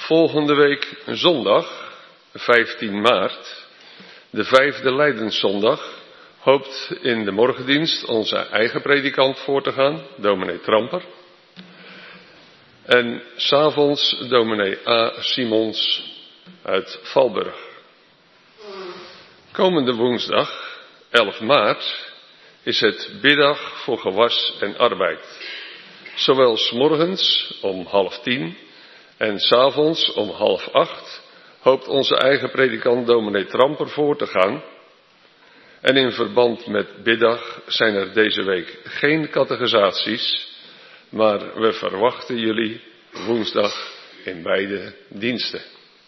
Volgende week zondag, 15 maart, de 5e Lijdenszondag, hoopt in de morgendienst onze eigen predikant voor te gaan, dominee Tramper. En 's avonds dominee A. Simons uit Valburg. Komende woensdag, 11 maart, is het biddag voor gewas en arbeid. Zowel 's morgens om 7:30 en 's avonds om 7:30 hoopt onze eigen predikant dominee Tramper voor te gaan. En in verband met biddag zijn er deze week geen catechisaties, maar we verwachten jullie woensdag in beide diensten.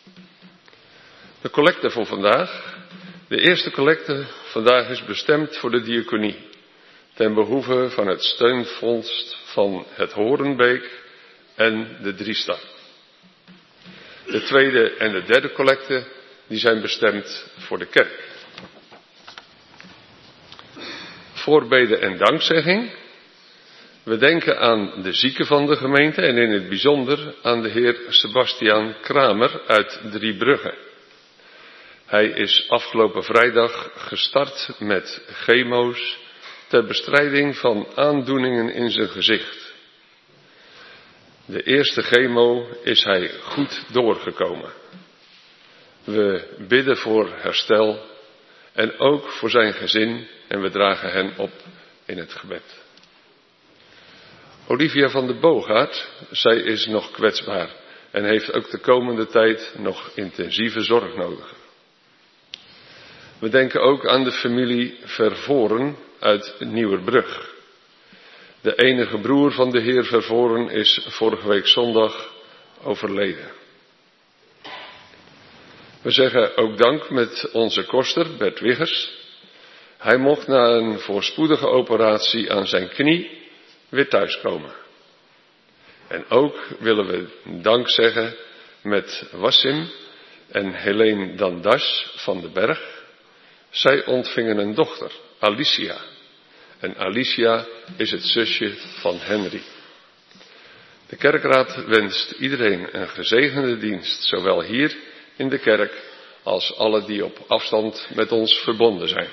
De collecte voor vandaag. De eerste collecte vandaag is bestemd voor de diaconie, ten behoeve van het steunfonds van het Horenbeek en de Driestad. De tweede en de derde collecte, die zijn bestemd voor de kerk. Voorbeden en dankzegging. We denken aan de zieken van de gemeente en in het bijzonder aan de heer Sebastiaan Kramer uit Driebrugge. Hij is afgelopen vrijdag gestart met chemo's ter bestrijding van aandoeningen in zijn gezicht. De eerste chemo is hij goed doorgekomen. We bidden voor herstel en ook voor zijn gezin en we dragen hen op in het gebed. Olivia van de Boogaard, zij is nog kwetsbaar en heeft ook de komende tijd nog intensieve zorg nodig. We denken ook aan de familie Vervoren uit Nieuwerbrug. De enige broer van de heer Vervoren is vorige week zondag overleden. We zeggen ook dank met onze koster Bert Wiggers. Hij mocht na een voorspoedige operatie aan zijn knie weer thuiskomen. En ook willen we dank zeggen met Wassim en Helene Dandas van den Berg. Zij ontvingen een dochter, Alicia. En Alicia is het zusje van Henry. De kerkraad wenst iedereen een gezegende dienst, zowel hier in de kerk als alle die op afstand met ons verbonden zijn.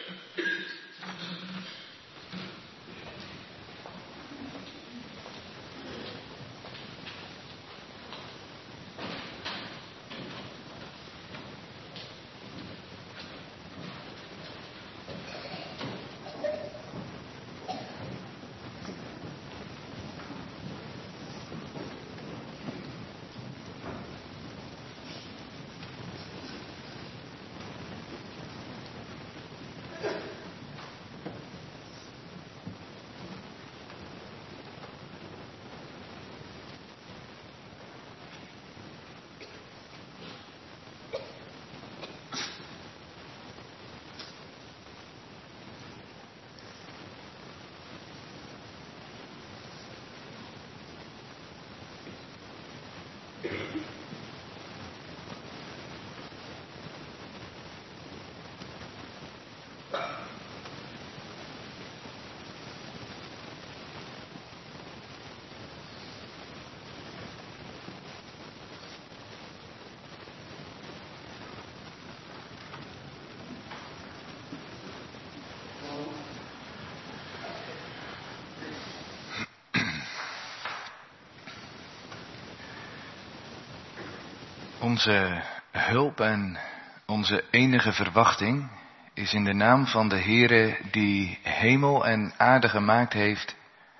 Onze hulp en onze enige verwachting is in de naam van de Heere die hemel en aarde gemaakt heeft,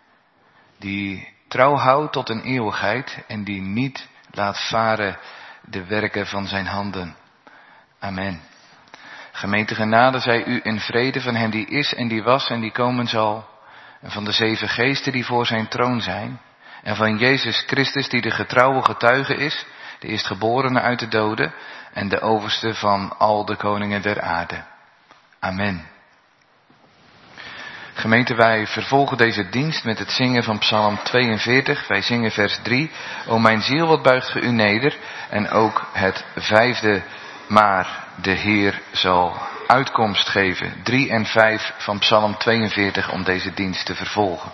die trouw houdt tot een eeuwigheid en die niet laat varen de werken van zijn handen. Amen. Gemeente genade zij u in vrede van hem die is en die was en die komen zal, en van de 7 geesten die voor zijn troon zijn, en van Jezus Christus die de getrouwe getuige is, de eerstgeborene uit de doden en de overste van al de koningen der aarde. Amen. Gemeente, wij vervolgen deze dienst met het zingen van Psalm 42. Wij zingen vers 3. O mijn ziel, wat buigt ge u neder? En ook het 5e, maar de Heer zal uitkomst geven. 3 en 5 van Psalm 42 om deze dienst te vervolgen.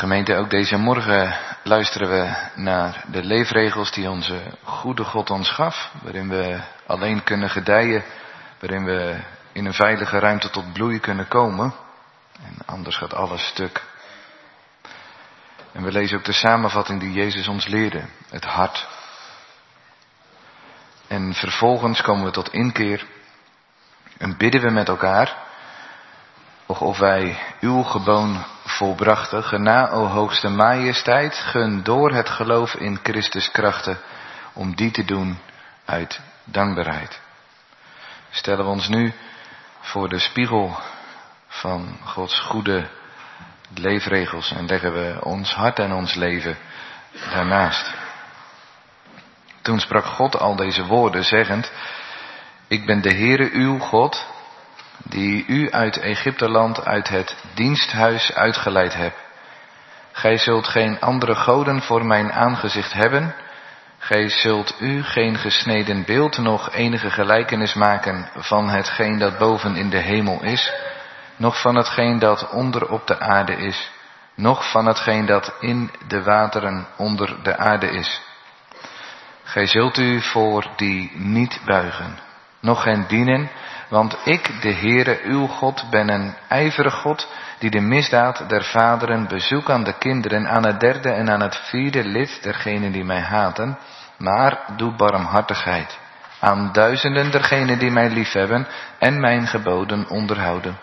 Gemeente, ook deze morgen luisteren we naar de leefregels die onze goede God ons gaf. Waarin we alleen kunnen gedijen. Waarin we in een veilige ruimte tot bloei kunnen komen. En anders gaat alles stuk. En we lezen ook de samenvatting die Jezus ons leerde. Het hart. En vervolgens komen we tot inkeer. En bidden we met elkaar. Of wij uw geboon volbrachten, gena, o hoogste majesteit, gun door het geloof in Christus krachten, om die te doen uit dankbaarheid. Stellen we ons nu voor de spiegel van Gods goede leefregels en leggen we ons hart en ons leven daarnaast. Toen sprak God al deze woorden, zeggend: Ik ben de Heere uw God, die u uit Egypteland, uit het diensthuis uitgeleid heb. Gij zult geen andere goden voor mijn aangezicht hebben. Gij zult u geen gesneden beeld, noch enige gelijkenis maken van hetgeen dat boven in de hemel is, noch van hetgeen dat onder op de aarde is, noch van hetgeen dat in de wateren onder de aarde is. Gij zult u voor die niet buigen, noch hen dienen, want ik, de Heere uw God, ben een ijverig God, die de misdaad der vaderen bezoek aan de kinderen, aan het derde en aan het vierde lid dergenen die mij haten, maar doe barmhartigheid aan duizenden dergenen die mij liefhebben en mijn geboden onderhouden.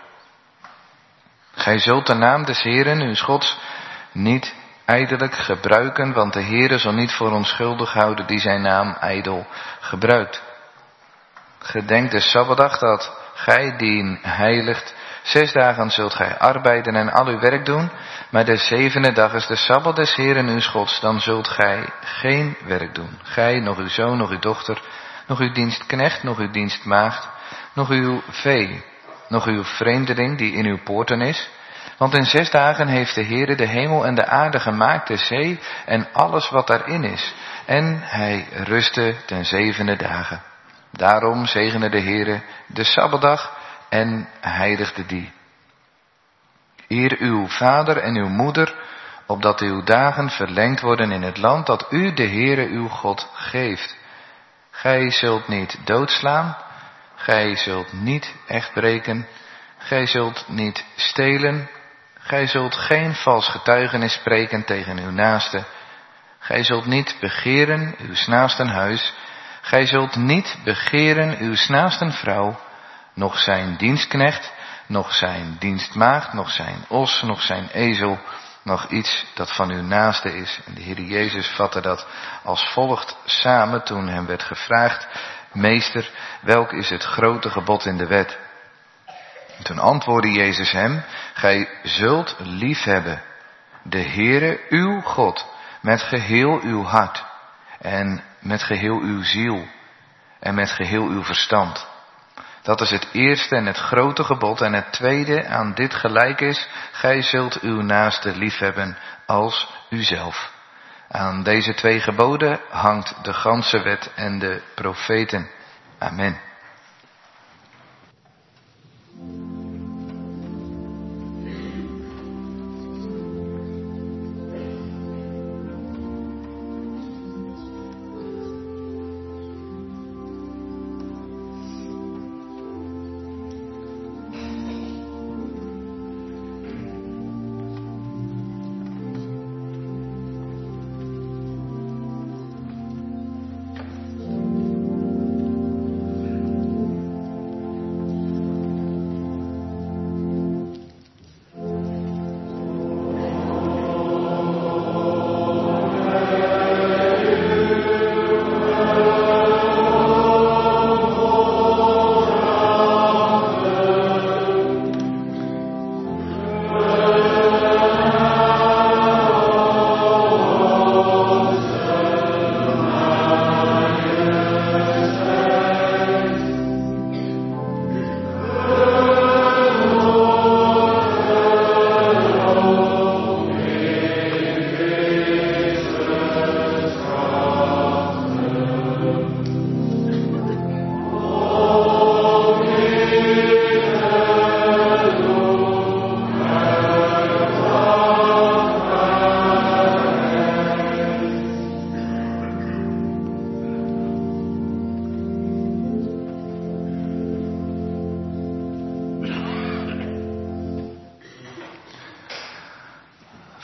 Gij zult de naam des Heeren, uw Gods, niet ijdelijk gebruiken, want de Heere zal niet voor onschuldig houden die zijn naam ijdel gebruikt. Gedenk de Sabbatdag dat gij dien heiligt. 6 dagen zult gij arbeiden en al uw werk doen, maar de 7e dag is de Sabbat des Heeren uw Gods, dan zult gij geen werk doen. Gij, nog uw zoon, nog uw dochter, nog uw dienstknecht, nog uw dienstmaagd, nog uw vee, nog uw vreemdeling die in uw poorten is. Want in 6 dagen heeft de Heere de hemel en de aarde gemaakt, de zee en alles wat daarin is. En hij rustte ten 7e dagen. Daarom zegene de Heere de Sabbatdag en heiligde die. Eer uw vader en uw moeder, opdat uw dagen verlengd worden in het land dat u, de Heere uw God, geeft. Gij zult niet doodslaan, gij zult niet echtbreken, gij zult niet stelen, gij zult geen vals getuigenis spreken tegen uw naaste, gij zult niet begeren uw naasten huis, gij zult niet begeren uw naasten vrouw, noch zijn dienstknecht, noch zijn dienstmaagd, noch zijn os, noch zijn ezel, nog iets dat van uw naaste is. En de Heer Jezus vatte dat als volgt samen toen hem werd gevraagd: Meester, welk is het grote gebod in de wet? En toen antwoordde Jezus hem: Gij zult liefhebben de Heere uw God met geheel uw hart en met geheel uw ziel en met geheel uw verstand. Dat is het eerste en het grote gebod. En het tweede aan dit gelijk is: gij zult uw naaste liefhebben als uzelf. Aan deze 2 geboden hangt de ganse wet en de profeten. Amen.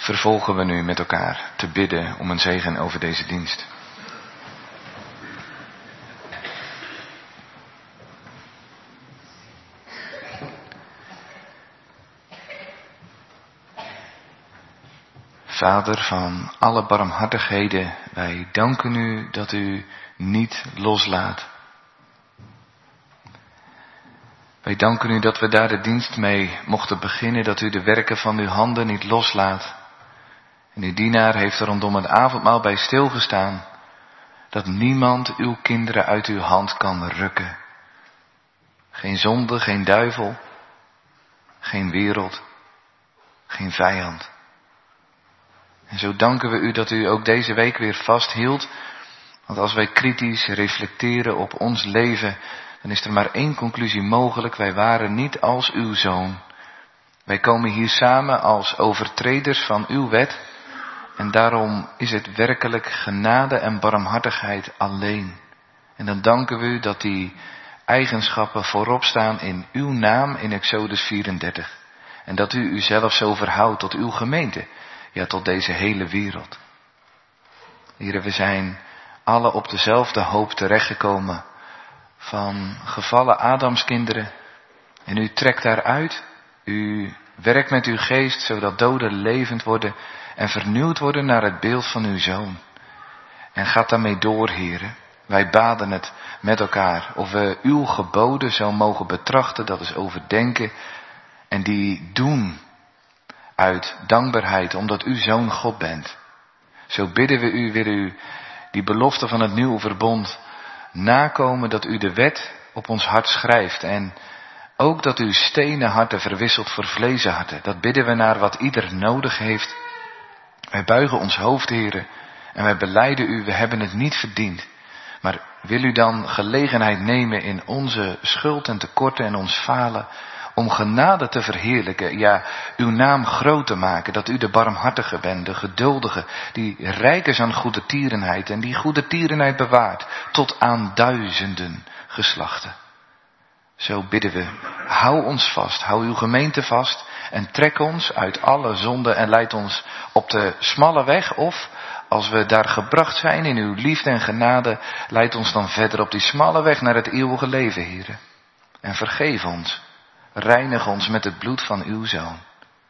vervolgen we nu met elkaar te bidden om een zegen over deze dienst. Vader van alle barmhartigheden, wij danken u dat u niet loslaat. Wij danken u dat we daar de dienst mee mochten beginnen, dat u de werken van uw handen niet loslaat. En uw dienaar heeft er rondom het avondmaal bij stilgestaan, dat niemand uw kinderen uit uw hand kan rukken. Geen zonde, geen duivel, geen wereld, geen vijand. En zo danken we u dat u ook deze week weer vasthield. Want als wij kritisch reflecteren op ons leven, dan is er maar één conclusie mogelijk. Wij waren niet als uw zoon. Wij komen hier samen als overtreders van uw wet. En daarom is het werkelijk genade en barmhartigheid alleen. En dan danken we u dat die eigenschappen voorop staan in uw naam in Exodus 34. En dat u uzelf zo verhoudt tot uw gemeente. Ja, tot deze hele wereld. Heren, we zijn alle op dezelfde hoop terechtgekomen van gevallen Adamskinderen. En u trekt daaruit. U werkt met uw geest zodat doden levend worden en vernieuwd worden naar het beeld van uw Zoon. En gaat daarmee door, heren. Wij baden het met elkaar of we uw geboden zo mogen betrachten, dat is overdenken en die doen uit dankbaarheid, omdat u zo'n God bent. Zo bidden we u, wil u die belofte van het nieuwe verbond nakomen, dat u de wet op ons hart schrijft. En ook dat u stenen harten verwisselt voor vlezen harten. Dat bidden we naar wat ieder nodig heeft. Wij buigen ons hoofd, heren, en wij belijden u, we hebben het niet verdiend. Maar wil u dan gelegenheid nemen in onze schuld en tekorten en ons falen, om genade te verheerlijken, ja, uw naam groot te maken, dat u de barmhartige bent, de geduldige, die rijk is aan goedertierenheid en die goedertierenheid bewaart tot aan duizenden geslachten. Zo bidden we, hou ons vast, hou uw gemeente vast en trek ons uit alle zonde en leid ons op de smalle weg, of als we daar gebracht zijn in uw liefde en genade, leid ons dan verder op die smalle weg naar het eeuwige leven, heren. En vergeef ons. Reinig ons met het bloed van uw Zoon.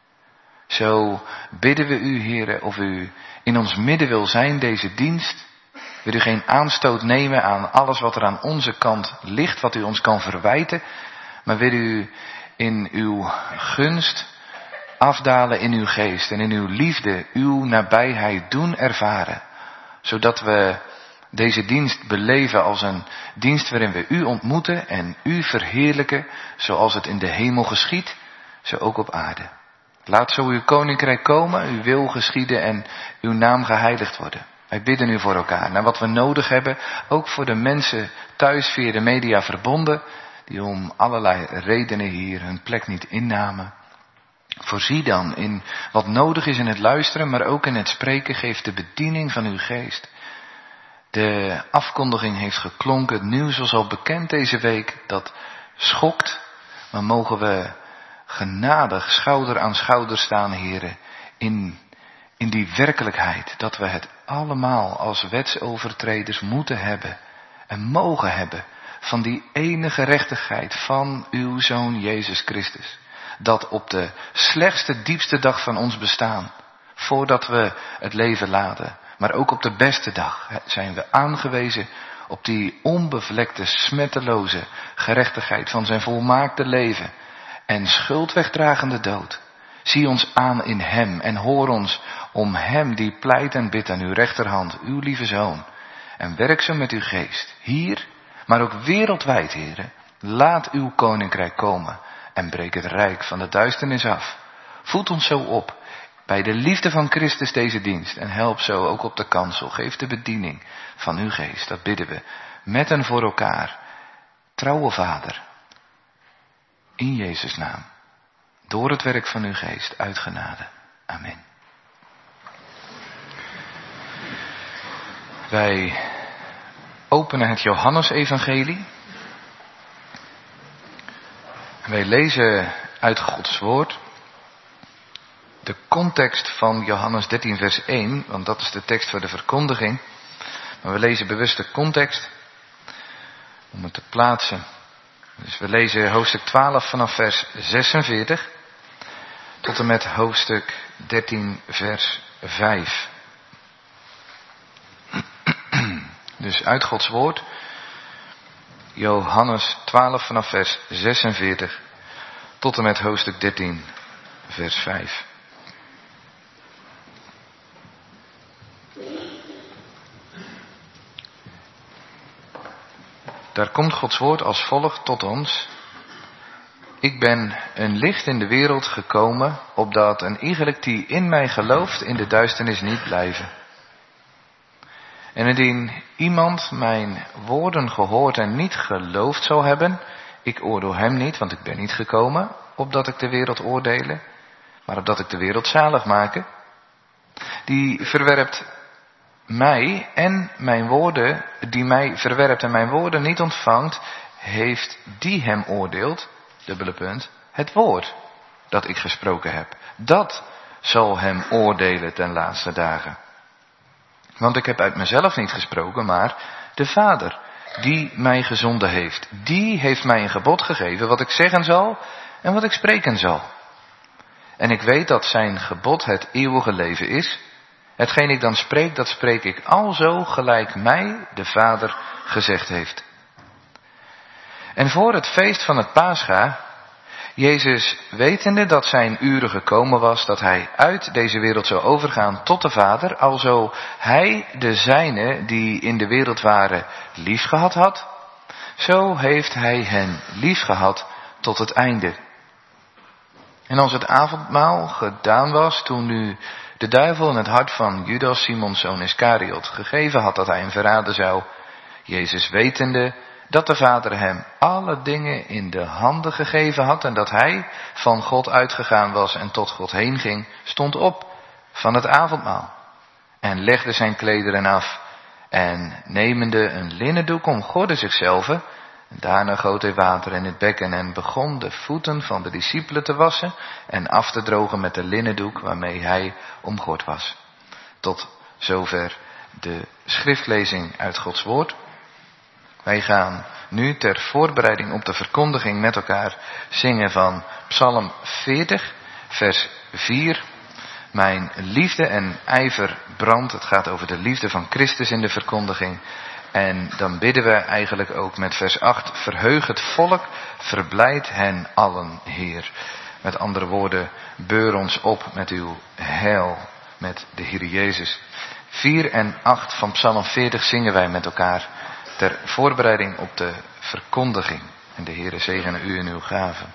Zo bidden we u, heren, of u in ons midden wil zijn deze dienst. Wil u geen aanstoot nemen aan alles wat er aan onze kant ligt, wat u ons kan verwijten. Maar wil u in uw gunst afdalen in uw geest en in uw liefde uw nabijheid doen ervaren. Zodat we deze dienst beleven als een dienst waarin we u ontmoeten en u verheerlijken, zoals het in de hemel geschiet, zo ook op aarde. Laat zo uw koninkrijk komen, uw wil geschieden en uw naam geheiligd worden. Wij bidden u voor elkaar, naar wat we nodig hebben, ook voor de mensen thuis via de media verbonden, die om allerlei redenen hier hun plek niet innamen. Voorzie dan in wat nodig is in het luisteren, maar ook in het spreken, geef de bediening van uw geest. De afkondiging heeft geklonken, het nieuws was al bekend deze week, dat schokt, maar mogen we genadig schouder aan schouder staan, heren, in die werkelijkheid, dat we het allemaal als wetsovertreders moeten hebben en mogen hebben van die ene gerechtigheid van uw Zoon Jezus Christus. Dat op de slechtste, diepste dag van ons bestaan, voordat we het leven laten, maar ook op de beste dag zijn we aangewezen op die onbevlekte, smetteloze gerechtigheid van zijn volmaakte leven en schuldwegdragende dood. Zie ons aan in hem en hoor ons om hem die pleit en bidt aan uw rechterhand, uw lieve Zoon. En werk zo met uw geest, hier, maar ook wereldwijd, heren. Laat uw koninkrijk komen en breek het rijk van de duisternis af. Voed ons zo op bij de liefde van Christus deze dienst en help zo ook op de kansel. Geef de bediening van uw geest, dat bidden we met en voor elkaar. Trouwe Vader, in Jezus' naam, door het werk van uw geest, uit genade. Amen. Wij openen het Johannesevangelie. Wij lezen uit Gods woord. de context van Johannes 13 vers 1, want dat is de tekst voor de verkondiging. Maar we lezen bewust de context om het te plaatsen. Dus we lezen hoofdstuk 12 vanaf vers 46 tot en met hoofdstuk 13 vers 5. Dus uit Gods woord, Johannes 12 vanaf vers 46 tot en met hoofdstuk 13 vers 5. Daar komt Gods woord als volgt tot ons. Ik ben een licht in de wereld gekomen, opdat een iegelijk die in mij gelooft in de duisternis niet blijven. En indien iemand mijn woorden gehoord en niet geloofd zou hebben, ik oordeel hem niet, want ik ben niet gekomen, opdat ik de wereld oordele, maar opdat ik de wereld zalig make. Die verwerpt mij en mijn woorden, die mij verwerpt en mijn woorden niet ontvangt, heeft die hem oordeeld, dubbele punt, het woord dat ik gesproken heb. Dat zal hem oordelen ten laatste dagen. Want ik heb uit mezelf niet gesproken, maar de Vader die mij gezonden heeft, die heeft mij een gebod gegeven wat ik zeggen zal en wat ik spreken zal. En ik weet dat zijn gebod het eeuwige leven is. Hetgeen ik dan spreek, dat spreek ik alzo gelijk mij de Vader gezegd heeft. En voor het feest van het Pascha, Jezus wetende dat zijn uren gekomen was, dat hij uit deze wereld zou overgaan tot de Vader, alzo hij de zijnen die in de wereld waren liefgehad had, zo heeft hij hen liefgehad tot het einde. En als het avondmaal gedaan was, toen nu de duivel in het hart van Judas, Simons zoon Iskariot, gegeven had dat hij hem verraden zou, Jezus wetende dat de Vader hem alle dingen in de handen gegeven had en dat hij van God uitgegaan was en tot God heen ging, stond op van het avondmaal en legde zijn klederen af en nemende een linnen doek omgordde zichzelf. Daarna goot hij water in het bekken en begon de voeten van de discipelen te wassen en af te drogen met de linnen doek waarmee hij omgord was. Tot zover de schriftlezing uit Gods woord. Wij gaan nu ter voorbereiding op de verkondiging met elkaar zingen van Psalm 40, vers 4. Mijn liefde en ijver brandt. Het gaat over de liefde van Christus in de verkondiging. En dan bidden we eigenlijk ook met vers 8. Verheug het volk, verblijd hen allen, Heer. Met andere woorden, beur ons op met uw heil, met de Heer Jezus. 4 en 8 van Psalm 40 zingen wij met elkaar ter voorbereiding op de verkondiging. En de Heere zegene u in uw gaven.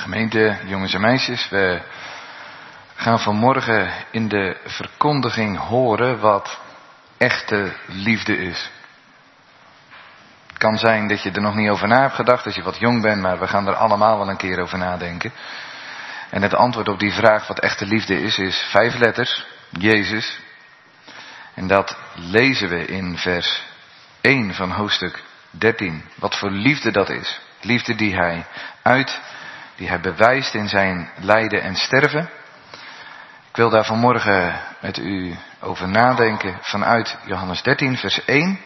Gemeente, jongens en meisjes, we gaan vanmorgen in de verkondiging horen wat echte liefde is. Het kan zijn dat je er nog niet over na hebt gedacht als je wat jong bent, maar we gaan er allemaal wel een keer over nadenken. En het antwoord op die vraag wat echte liefde is 5 letters, Jezus. En dat lezen we in vers 1 van hoofdstuk 13. Wat voor liefde dat is. Liefde die hij bewijst in zijn lijden en sterven. Ik wil daar vanmorgen met u over nadenken vanuit Johannes 13 vers 1.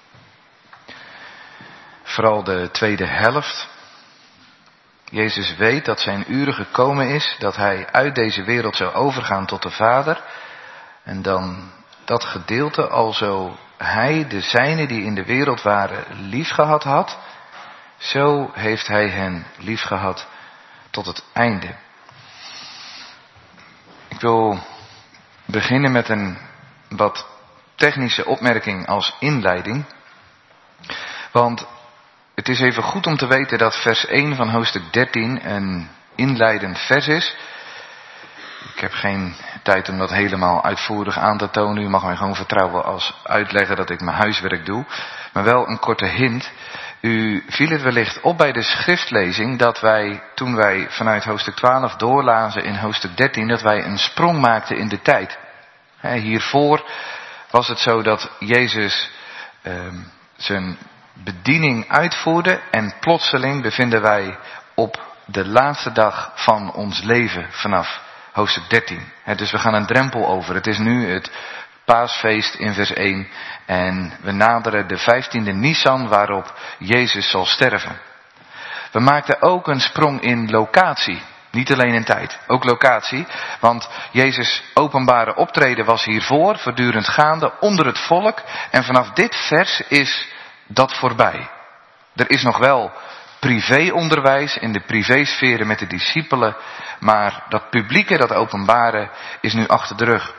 Vooral de tweede helft. Jezus weet dat zijn uren gekomen is, dat hij uit deze wereld zou overgaan tot de Vader. En dan dat gedeelte, alzo hij de zijnen die in de wereld waren liefgehad had, zo heeft hij hen liefgehad tot het einde. Ik wil beginnen met een wat technische opmerking als inleiding. Want het is even goed om te weten dat vers 1 van hoofdstuk 13 een inleidend vers is. Ik heb geen tijd om dat helemaal uitvoerig aan te tonen. U mag mij gewoon vertrouwen als uitleggen dat ik mijn huiswerk doe. Maar wel een korte hint. U viel het wellicht op bij de schriftlezing dat wij, toen wij vanuit hoofdstuk 12 doorlazen in hoofdstuk 13, dat wij een sprong maakten in de tijd. Hiervoor was het zo dat Jezus zijn bediening uitvoerde en plotseling bevinden wij op de laatste dag van ons leven vanaf hoofdstuk 13. Dus we gaan een drempel over. Het is nu het paasfeest in vers 1 en we naderen de 15e Nisan waarop Jezus zal sterven. We maakten ook een sprong in locatie. Niet alleen in tijd, ook locatie. Want Jezus' openbare optreden was hiervoor voortdurend gaande onder het volk. En vanaf dit vers is dat voorbij. Er is nog wel privéonderwijs in de privésferen met de discipelen. Maar dat publieke, dat openbare is nu achter de rug.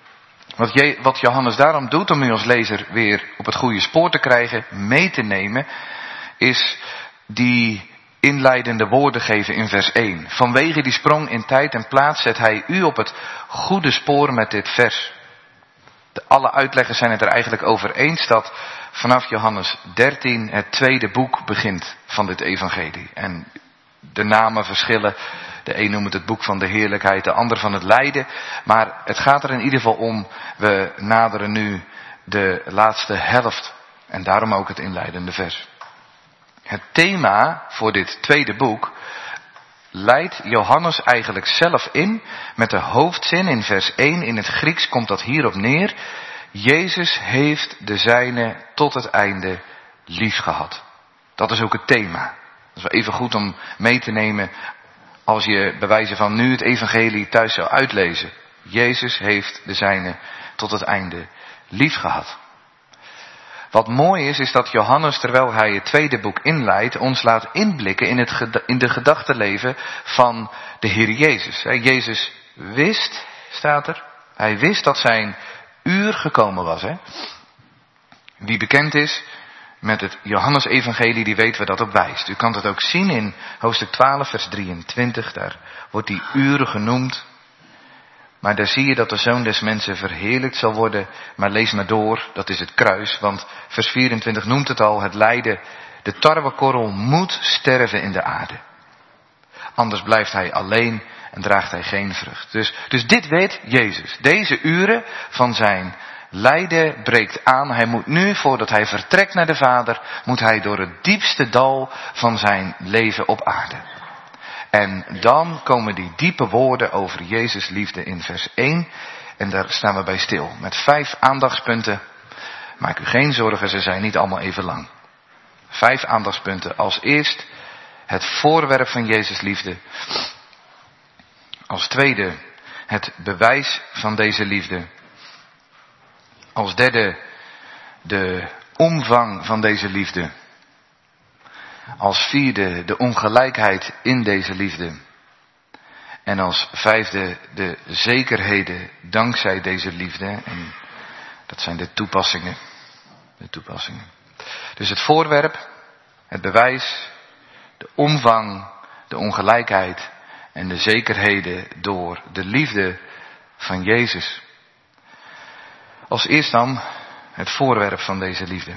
Wat Johannes daarom doet om u als lezer weer op het goede spoor te krijgen, mee te nemen, is die inleidende woorden geven in vers 1. Vanwege die sprong in tijd en plaats zet hij u op het goede spoor met dit vers. Alle uitleggers zijn het er eigenlijk over eens dat vanaf Johannes 13 het tweede boek begint van dit evangelie. En de namen verschillen. De een noemt het boek van de heerlijkheid, de ander van het lijden. Maar het gaat er in ieder geval om, we naderen nu de laatste helft. En daarom ook het inleidende vers. Het thema voor dit tweede boek leidt Johannes eigenlijk zelf in met de hoofdzin in vers 1. In het Grieks komt dat hierop neer. Jezus heeft de zijne tot het einde liefgehad. Dat is ook het thema. Dat is wel even goed om mee te nemen als je bij wijze van nu het evangelie thuis zou uitlezen. Jezus heeft de zijne tot het einde liefgehad. Wat mooi is dat Johannes, terwijl hij het tweede boek inleidt, ons laat inblikken in de gedachtenleven van de Heer Jezus. Jezus wist, staat er, hij wist dat zijn uur gekomen was. Wie bekend is met het Johannes-evangelie, die weet waar dat op wijst. U kan het ook zien in hoofdstuk 12, vers 23, daar wordt die uren genoemd. Maar daar zie je dat de Zoon des Mensen verheerlijkt zal worden. Maar lees maar door, dat is het kruis. Want vers 24 noemt het al, het lijden. De tarwekorrel moet sterven in de aarde. Anders blijft hij alleen en draagt hij geen vrucht. Dus dit weet Jezus. Deze uren van zijn lijden breekt aan. Hij moet nu, voordat hij vertrekt naar de Vader, moet hij door het diepste dal van zijn leven op aarde. En dan komen die diepe woorden over Jezus' liefde in vers 1. En daar staan we bij stil. Met 5 aandachtspunten. Maak u geen zorgen, ze zijn niet allemaal even lang. 5 aandachtspunten. Als eerst het voorwerp van Jezus' liefde. Als tweede het bewijs van deze liefde. Als derde de omvang van deze liefde. Als vierde de ongelijkheid in deze liefde. En als vijfde de zekerheden dankzij deze liefde. En dat zijn de toepassingen. Dus het voorwerp, het bewijs, de omvang, de ongelijkheid en de zekerheden door de liefde van Jezus. Als eerst dan het voorwerp van deze liefde.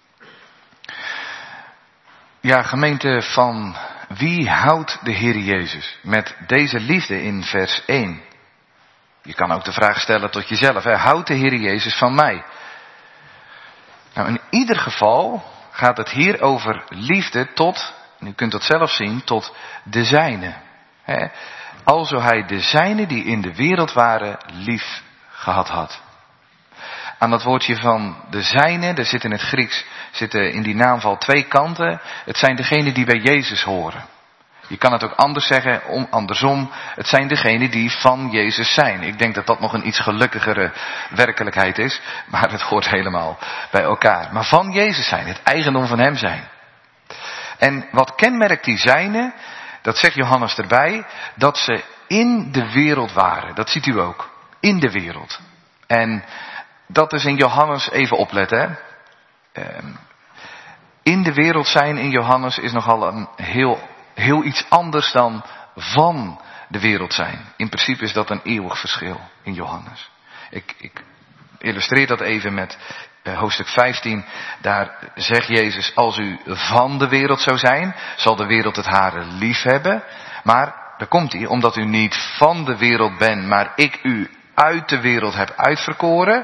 Ja, gemeente, van wie houdt de Heer Jezus met deze liefde in vers 1? Je kan ook de vraag stellen tot jezelf, houdt de Heer Jezus van mij? Nou, in ieder geval gaat het hier over liefde tot, en u kunt dat zelf zien, tot de zijne. Alzo hij de zijne die in de wereld waren lief gehad had. Aan dat woordje van de zijne, er zit in het Grieks, zitten in die naamval 2 kanten. Het zijn degenen die bij Jezus horen. Je kan het ook anders zeggen, andersom. Het zijn degenen die van Jezus zijn. Ik denk dat dat nog een iets gelukkigere werkelijkheid is. Maar het hoort helemaal bij elkaar. Maar van Jezus zijn, het eigendom van hem zijn. En wat kenmerkt die zijne, dat zegt Johannes erbij, dat ze in de wereld waren. Dat ziet u ook. In de wereld. En dat is in Johannes, even opletten. In de wereld zijn in Johannes is nogal een heel iets anders dan van de wereld zijn. In principe is dat een eeuwig verschil in Johannes. Ik illustreer dat even met hoofdstuk 15. Daar zegt Jezus, als u van de wereld zou zijn, zal de wereld het hare lief hebben. Maar, daar komt hij, omdat u niet van de wereld bent, maar ik u uit de wereld heb uitverkoren.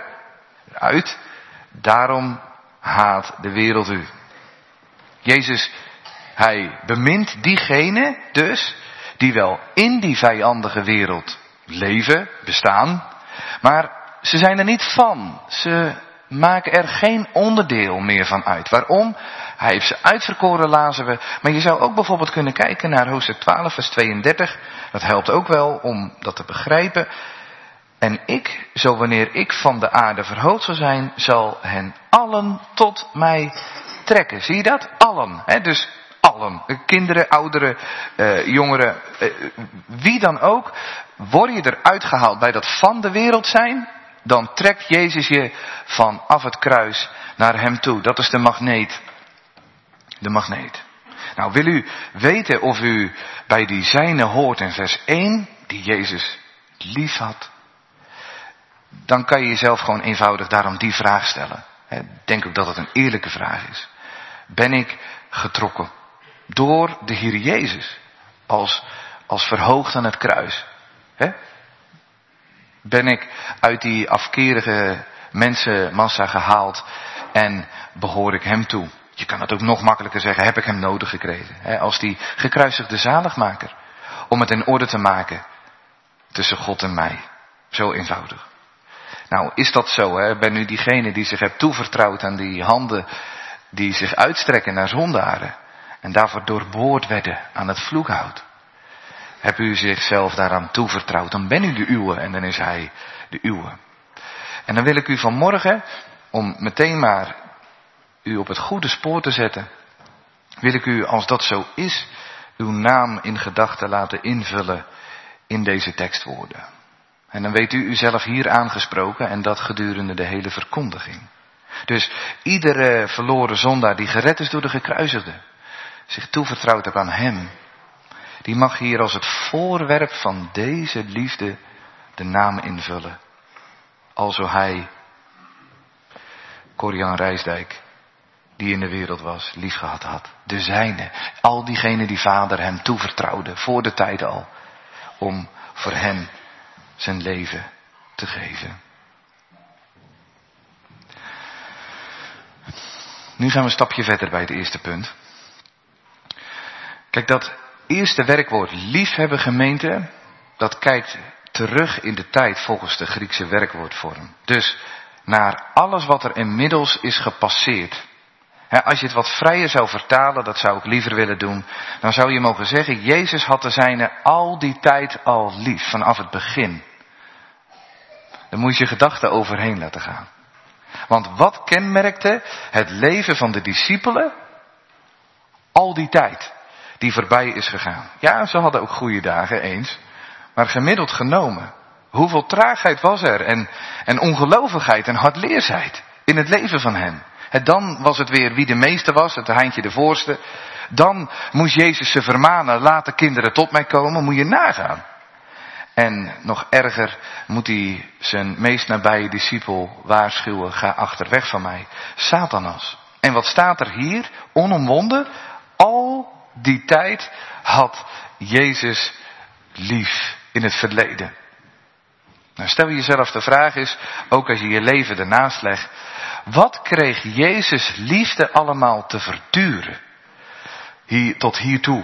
Daarom haat de wereld u. Jezus, hij bemint diegenen dus, die wel in die vijandige wereld leven, bestaan, maar ze zijn er niet van. Ze maken er geen onderdeel meer van uit. Waarom? Hij heeft ze uitverkoren, lazen we. Maar je zou ook bijvoorbeeld kunnen kijken naar hoofdstuk 12, vers 32. Dat helpt ook wel om dat te begrijpen. En ik, zo wanneer ik van de aarde verhoogd zal zijn, zal hen allen tot mij trekken. Zie je dat? Allen. Dus allen. Kinderen, ouderen, jongeren, wie dan ook. Word je eruit gehaald bij dat van de wereld zijn, dan trekt Jezus je vanaf het kruis naar hem toe. Dat is de magneet. De magneet. Nou, wil u weten of u bij die zijne hoort in vers 1, die Jezus lief had? Dan kan je jezelf gewoon eenvoudig daarom die vraag stellen. Ik denk ook dat het een eerlijke vraag is. Ben ik getrokken door de Heer Jezus als verhoogd aan het kruis? Ben ik uit die afkerige mensenmassa gehaald en behoor ik hem toe? Je kan het ook nog makkelijker zeggen, heb ik hem nodig gekregen? Als die gekruisigde zaligmaker. Om het in orde te maken tussen God en mij. Zo eenvoudig. Nou, is dat zo? Ben u diegene die zich hebt toevertrouwd aan die handen die zich uitstrekken naar zondaren en daarvoor doorboord werden aan het vloekhout? Heb u zichzelf daaraan toevertrouwd, dan ben u de uwe en dan is hij de uwe. En dan wil ik u vanmorgen, om meteen maar u op het goede spoor te zetten, wil ik u, als dat zo is, uw naam in gedachten laten invullen in deze tekstwoorden. En dan weet u uzelf hier aangesproken en dat gedurende de hele verkondiging. Dus iedere verloren zondaar die gered is door de gekruisigde, zich toevertrouwd heeft aan hem, die mag hier als het voorwerp van deze liefde de naam invullen. Alzo hij, Corian Rijsdijk, die in de wereld was, lief gehad had. De zijne, al diegenen die vader hem toevertrouwde, voor de tijd al, om voor hen zijn leven te geven. Nu gaan we een stapje verder bij het eerste punt. Kijk, dat eerste werkwoord liefhebben, gemeente, dat kijkt terug in de tijd volgens de Griekse werkwoordvorm. Dus naar alles wat er inmiddels is gepasseerd. Als je het wat vrijer zou vertalen, dat zou ik liever willen doen, dan zou je mogen zeggen, Jezus had de zijne al die tijd al lief, vanaf het begin. Dan moet je je gedachten overheen laten gaan. Want wat kenmerkte het leven van de discipelen al die tijd die voorbij is gegaan? Ja, ze hadden ook goede dagen eens, maar gemiddeld genomen, hoeveel traagheid was er en ongelovigheid en hardleersheid in het leven van hen. Dan was het weer wie de meeste was, het Heintje de voorste. Dan moest Jezus ze vermanen, laat de kinderen tot mij komen, moet je nagaan. En nog erger moet hij zijn meest nabije discipel waarschuwen, ga achterweg van mij, Satanas. En wat staat er hier? Onomwonden, al die tijd had Jezus lief in het verleden. Nou, stel jezelf de vraag is, ook als je je leven ernaast legt, wat kreeg Jezus liefde allemaal te verduren? Tot hiertoe.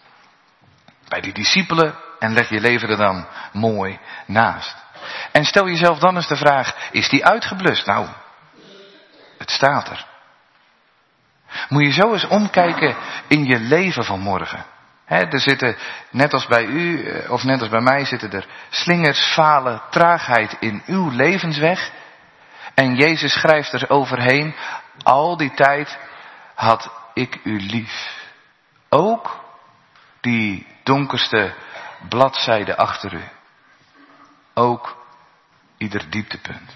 Bij die discipelen en leg je leven er dan mooi naast. En stel jezelf dan eens de vraag, is die uitgeblust? Nou, het staat er. Moet je zo eens omkijken in je leven van morgen. Er zitten, net als bij u, of net als bij mij, zitten er slingers, falen, traagheid in uw levensweg. En Jezus schrijft er overheen, al die tijd had ik u lief. Ook die donkerste bladzijde achter u. Ook ieder dieptepunt.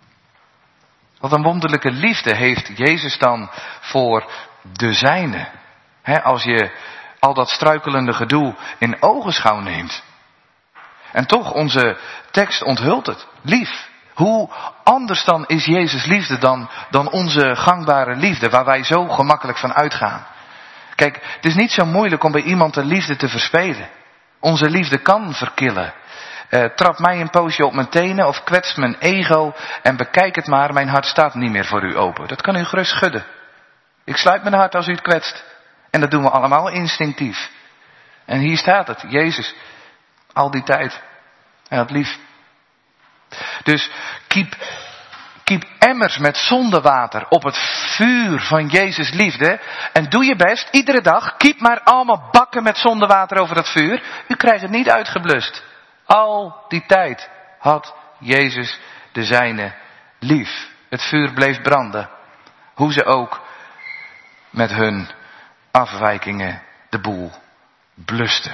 Wat een wonderlijke liefde heeft Jezus dan voor de zijne. Als je al dat struikelende gedoe in ogenschouw neemt. En toch, onze tekst onthult het. Lief. Hoe anders dan is Jezus liefde dan onze gangbare liefde, waar wij zo gemakkelijk van uitgaan. Kijk, het is niet zo moeilijk om bij iemand de liefde te verspelen. Onze liefde kan verkillen. Trap mij een poosje op mijn tenen of kwetst mijn ego en bekijk het maar, mijn hart staat niet meer voor u open. Dat kan u gerust schudden. Ik sluit mijn hart als u het kwetst. En dat doen we allemaal instinctief. En hier staat het, Jezus, al die tijd, hij had lief. Dus kiep emmers met zondewater op het vuur van Jezus liefde. En doe je best, iedere dag, kiep maar allemaal bakken met zondewater over dat vuur. U krijgt het niet uitgeblust. Al die tijd had Jezus de zijne lief. Het vuur bleef branden. Hoe ze ook met hun afwijkingen de boel blusten.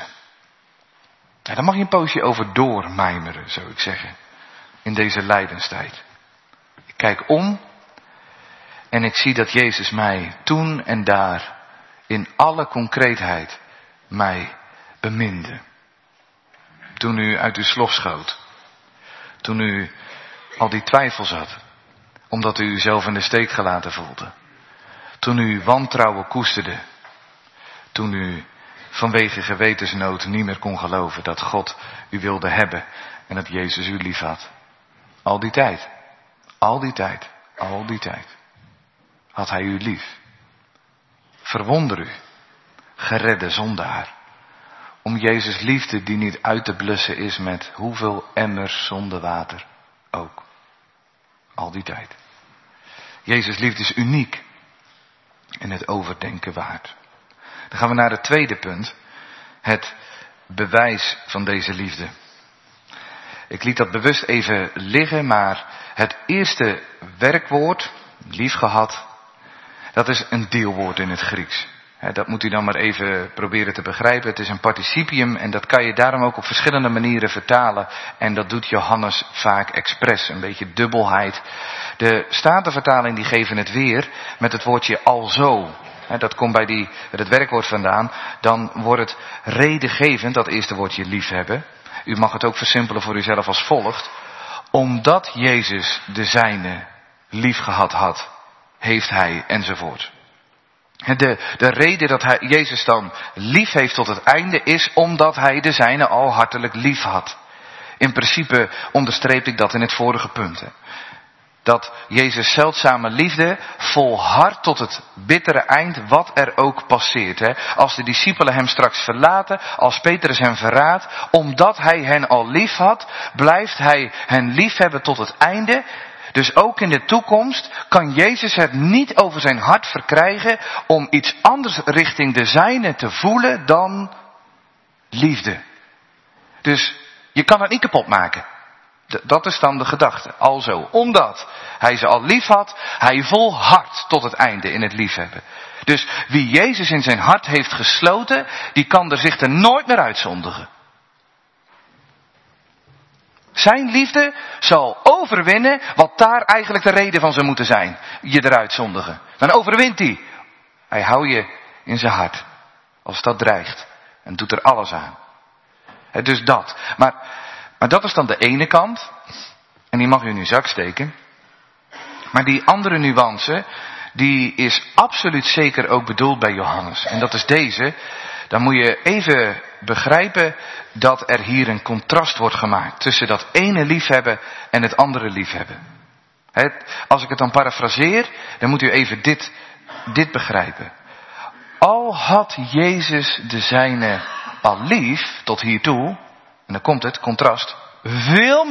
Ja, daar mag je een poosje over doormijmeren, zou ik zeggen. In deze lijdenstijd. Ik kijk om en ik zie dat Jezus mij toen en daar in alle concreetheid mij beminde. Toen u uit uw slof schoot. Toen u al die twijfels had. Omdat u uzelf in de steek gelaten voelde. Toen u wantrouwen koesterde. Toen u vanwege gewetensnood niet meer kon geloven dat God u wilde hebben. En dat Jezus u lief had. Al die tijd. Al die tijd. Al die tijd. Had hij u lief. Verwonder u. Geredde zondaar. Om Jezus liefde die niet uit te blussen is met hoeveel emmers zondewater ook. Al die tijd. Jezus liefde is uniek. En het overdenken waard. Dan gaan we naar het tweede punt. Het bewijs van deze liefde. Ik liet dat bewust even liggen, maar het eerste werkwoord, liefgehad, dat is een deelwoord in het Grieks. Dat moet u dan maar even proberen te begrijpen. Het is een participium en dat kan je daarom ook op verschillende manieren vertalen. En dat doet Johannes vaak expres, een beetje dubbelheid. De Statenvertaling die geven het weer met het woordje alzo. Dat komt bij het werkwoord vandaan. Dan wordt het redengevend, dat eerste woordje liefhebben. U mag het ook versimpelen voor uzelf als volgt. Omdat Jezus de zijne lief gehad had, heeft hij enzovoort. De reden dat hij Jezus dan lief heeft tot het einde is omdat hij de zijne al hartelijk lief had. In principe onderstreep ik dat in het vorige punt. Dat Jezus zeldzame liefde volhardt tot het bittere eind wat er ook passeert. Als de discipelen hem straks verlaten, als Petrus hem verraadt, omdat hij hen al lief had, blijft hij hen lief hebben tot het einde. Dus ook in de toekomst kan Jezus het niet over zijn hart verkrijgen om iets anders richting de zijne te voelen dan liefde. Dus je kan het niet kapot maken. Dat is dan de gedachte. Alzo, omdat hij ze al lief had, hij volhardt tot het einde in het liefhebben. Dus wie Jezus in zijn hart heeft gesloten, die kan er zich er nooit meer uitzondigen. Zijn liefde zal overwinnen wat daar eigenlijk de reden van zou moeten zijn. Je eruit zondigen. Dan overwint hij. Hij houdt je in zijn hart. Als dat dreigt. En doet er alles aan. Dus dat. Maar dat is dan de ene kant. En die mag u in uw zak steken. Maar die andere nuance, die is absoluut zeker ook bedoeld bij Johannes. En dat is deze. Dan moet je even begrijpen dat er hier een contrast wordt gemaakt. Tussen dat ene liefhebben en het andere liefhebben. Als ik het dan parafraseer, dan moet u even dit begrijpen. Al had Jezus de zijne al lief, tot hiertoe, en dan komt het, contrast, veel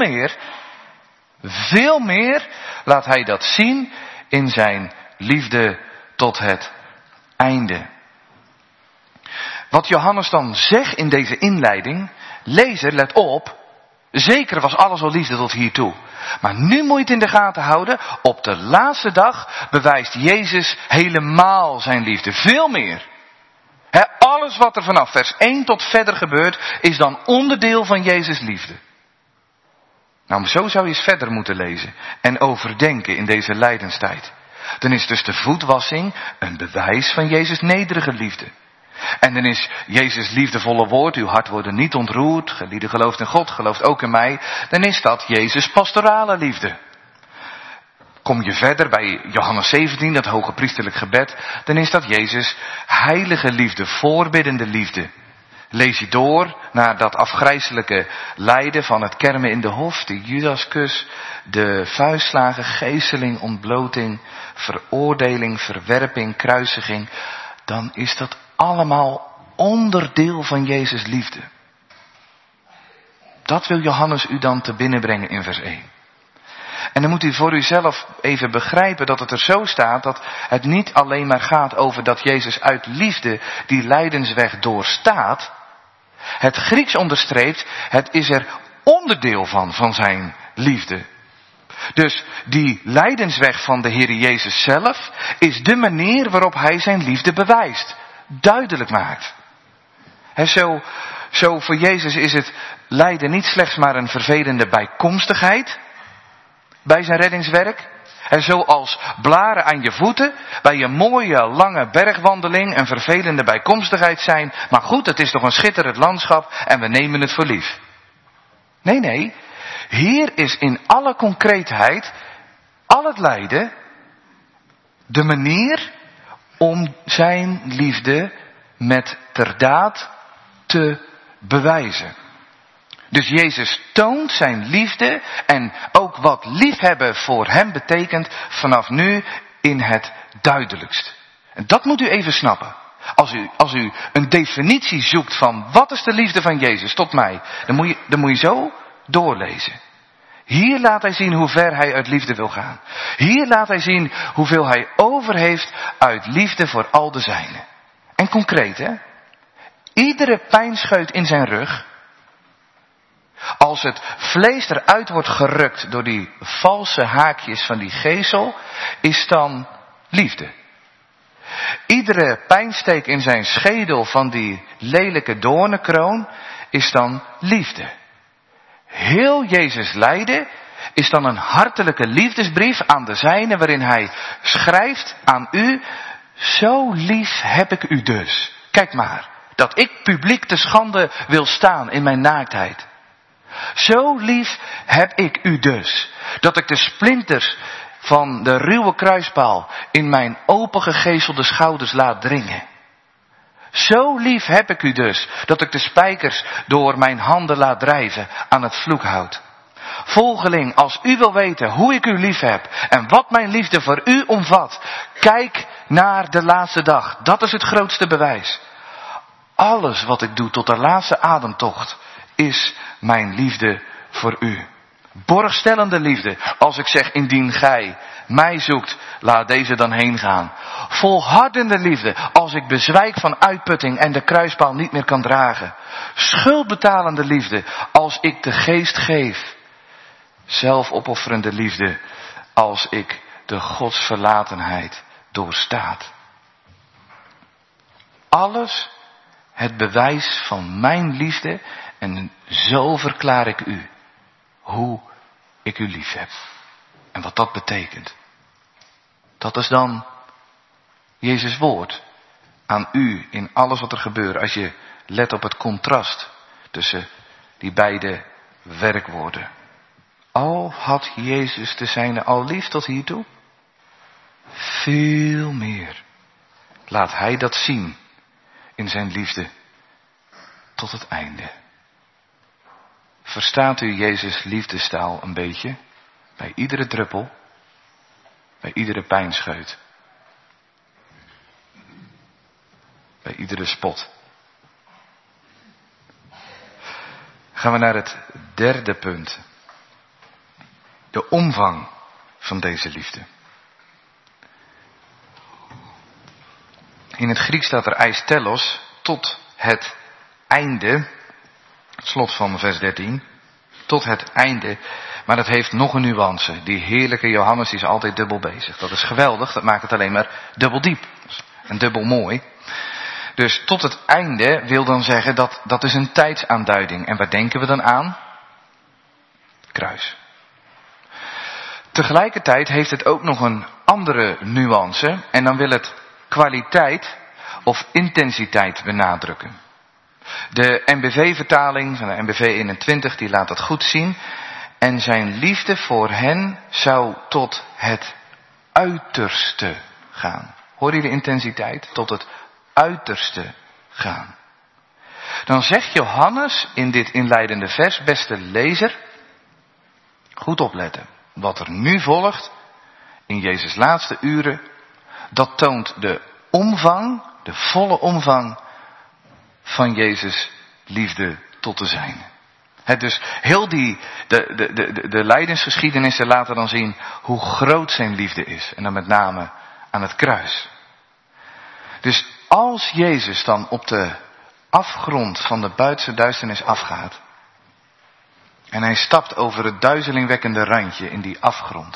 meer laat hij dat zien in zijn liefde tot het einde. Wat Johannes dan zegt in deze inleiding, lezer, let op, zeker was alles al liefde tot hiertoe. Maar nu moet je het in de gaten houden, op de laatste dag bewijst Jezus helemaal zijn liefde, veel meer. Alles wat er vanaf vers 1 tot verder gebeurt, is dan onderdeel van Jezus' liefde. Nou, zo zou je eens verder moeten lezen en overdenken in deze lijdenstijd. Dan is dus de voetwassing een bewijs van Jezus' nederige liefde. En dan is Jezus' liefdevolle woord, uw hart wordt niet ontroerd, gelieden gelooft in God, gelooft ook in mij. Dan is dat Jezus' pastorale liefde. Kom je verder bij Johannes 17, dat hoge priesterlijk gebed, dan is dat Jezus' heilige liefde, voorbiddende liefde. Lees je door naar dat afgrijselijke lijden van het kermen in de hof, de Judaskus, de vuistslagen, geeseling, ontbloting, veroordeling, verwerping, kruisiging. Dan is dat allemaal onderdeel van Jezus' liefde. Dat wil Johannes u dan te binnen brengen in vers 1. En dan moet u voor uzelf even begrijpen dat het er zo staat dat het niet alleen maar gaat over dat Jezus uit liefde die lijdensweg doorstaat. Het Grieks onderstreept, het is er onderdeel van zijn liefde. Dus die lijdensweg van de Heer Jezus zelf is de manier waarop hij zijn liefde bewijst. Duidelijk maakt. Zo voor Jezus is het lijden niet slechts maar een vervelende bijkomstigheid bij zijn reddingswerk. Zoals blaren aan je voeten bij een mooie lange bergwandeling een vervelende bijkomstigheid zijn. Maar goed, het is toch een schitterend landschap en we nemen het voor lief. Nee. Hier is in alle concreetheid al het lijden de manier om zijn liefde met ter daad te bewijzen. Dus Jezus toont zijn liefde en ook wat liefhebben voor hem betekent vanaf nu in het duidelijkst. En dat moet u even snappen. Als u een definitie zoekt van wat is de liefde van Jezus tot mij, dan moet je zo doorlezen. Hier laat hij zien hoe ver hij uit liefde wil gaan. Hier laat hij zien hoeveel hij over heeft uit liefde voor al de zijnen. En concreet, iedere pijnscheut in zijn rug, als het vlees eruit wordt gerukt door die valse haakjes van die gezel, is dan liefde. Iedere pijnsteek in zijn schedel van die lelijke doornenkroon is dan liefde. Heel Jezus lijden is dan een hartelijke liefdesbrief aan de zijnen waarin hij schrijft aan u, zo lief heb ik u dus. Kijk maar, dat ik publiek te schande wil staan in mijn naaktheid. Zo lief heb ik u dus, dat ik de splinters van de ruwe kruispaal in mijn opengegezelde schouders laat dringen. Zo lief heb ik u dus, dat ik de spijkers door mijn handen laat drijven aan het vloekhout. Volgeling, als u wil weten hoe ik u lief heb en wat mijn liefde voor u omvat, kijk naar de laatste dag. Dat is het grootste bewijs. Alles wat ik doe tot de laatste ademtocht is mijn liefde voor u. Borgstellende liefde, als ik zeg, indien gij mij zoekt, laat deze dan heen gaan. Volhardende liefde, als ik bezwijk van uitputting en de kruispaal niet meer kan dragen. Schuldbetalende liefde, als ik de geest geef. Zelfopofferende liefde, als ik de godsverlatenheid doorstaat. Alles het bewijs van mijn liefde en zo verklaar ik u. hoe ik u lief heb. En wat dat betekent. Dat is dan Jezus' woord aan u in alles wat er gebeurt. Als je let op het contrast tussen die beide werkwoorden. Al had Jezus de zijne al lief tot hiertoe. Veel meer laat hij dat zien in zijn liefde tot het einde. Verstaat u Jezus' liefdestaal een beetje? Bij iedere druppel, bij iedere pijnscheut, bij iedere spot. Gaan we naar het derde punt. De omvang van deze liefde. In het Grieks staat er eistelos, tot het einde. Het slot van vers 13. Tot het einde. Maar dat heeft nog een nuance. Die heerlijke Johannes is altijd dubbel bezig. Dat is geweldig. Dat maakt het alleen maar dubbel diep. En dubbel mooi. Dus tot het einde wil dan zeggen dat is een tijdsaanduiding. En waar denken we dan aan? Kruis. Tegelijkertijd heeft het ook nog een andere nuance. En dan wil het kwaliteit of intensiteit benadrukken. De NBV-vertaling van de NBV 21 die laat dat goed zien. En zijn liefde voor hen zou tot het uiterste gaan. Hoor je de intensiteit? Tot het uiterste gaan. Dan zegt Johannes in dit inleidende vers, beste lezer, goed opletten. Wat er nu volgt, in Jezus' laatste uren, dat toont de omvang, de volle omvang van Jezus' liefde tot de zijne. Dus heel de lijdensgeschiedenissen laten dan zien hoe groot zijn liefde is. En dan met name aan het kruis. Dus als Jezus dan op de afgrond van de buitenste duisternis afgaat. En hij stapt over het duizelingwekkende randje in die afgrond.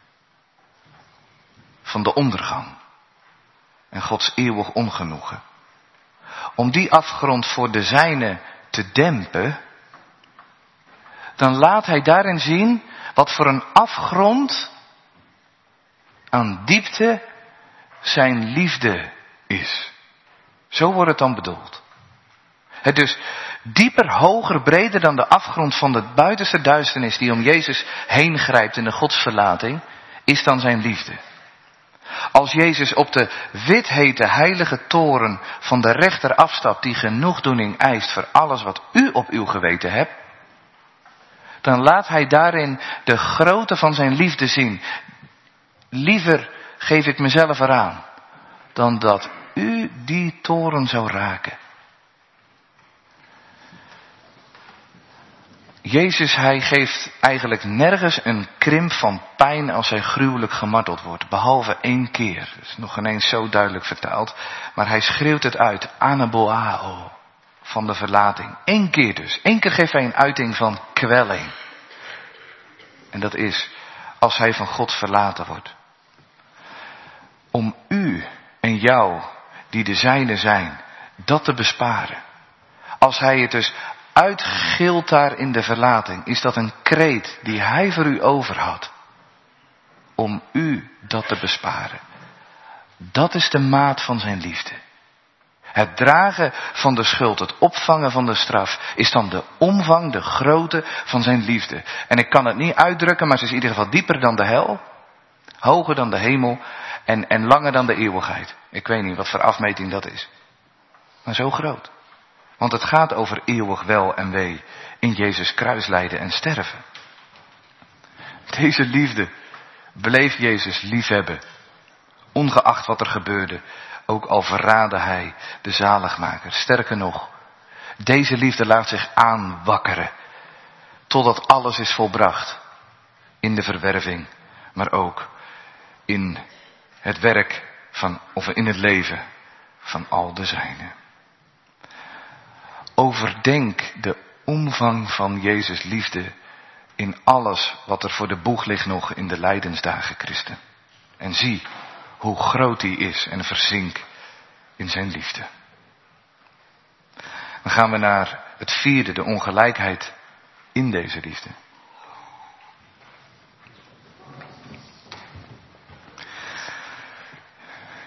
Van de ondergang. En Gods eeuwig ongenoegen. Om die afgrond voor de zijne te dempen. Dan laat hij daarin zien wat voor een afgrond aan diepte zijn liefde is. Zo wordt het dan bedoeld. Het dus dieper, hoger, breder dan de afgrond van de buitenste duisternis die om Jezus heen grijpt in de godsverlating, is dan zijn liefde. Als Jezus op de withete heilige toren van de rechter afstapt die genoegdoening eist voor alles wat u op uw geweten hebt, dan laat hij daarin de grootte van zijn liefde zien. Liever geef ik mezelf eraan dan dat u die toren zou raken. Jezus, hij geeft eigenlijk nergens een krimp van pijn als hij gruwelijk gemarteld wordt. Behalve 1 keer. Dat is nog ineens zo duidelijk vertaald. Maar hij schreeuwt het uit. Anaboao. Van de verlating. 1 keer dus. 1 keer geeft hij een uiting van kwelling. En dat is als hij van God verlaten wordt. Om u en jou, die de zijne zijn, dat te besparen. Als hij het dus uitgilt daar in de verlating, is dat een kreet die hij voor u over had. Om u dat te besparen. Dat is de maat van zijn liefde. Het dragen van de schuld, het opvangen van de straf, is dan de omvang, de grootte van zijn liefde. En ik kan het niet uitdrukken, maar ze is in ieder geval dieper dan de hel, hoger dan de hemel en langer dan de eeuwigheid. Ik weet niet wat voor afmeting dat is. Maar zo groot. Want het gaat over eeuwig wel en wee in Jezus kruislijden en sterven. Deze liefde bleef Jezus liefhebben, ongeacht wat er gebeurde. Ook al verraadde hij de zaligmaker. Sterker nog, deze liefde laat zich aanwakkeren. Totdat alles is volbracht. In de verwerving, maar ook in het werk of in het leven van al de zijnen. Overdenk de omvang van Jezus' liefde in alles wat er voor de boeg ligt nog in de lijdensdagen, christen. En zie hoe groot hij is en verzink in zijn liefde. Dan gaan we naar het vierde, de ongelijkheid in deze liefde.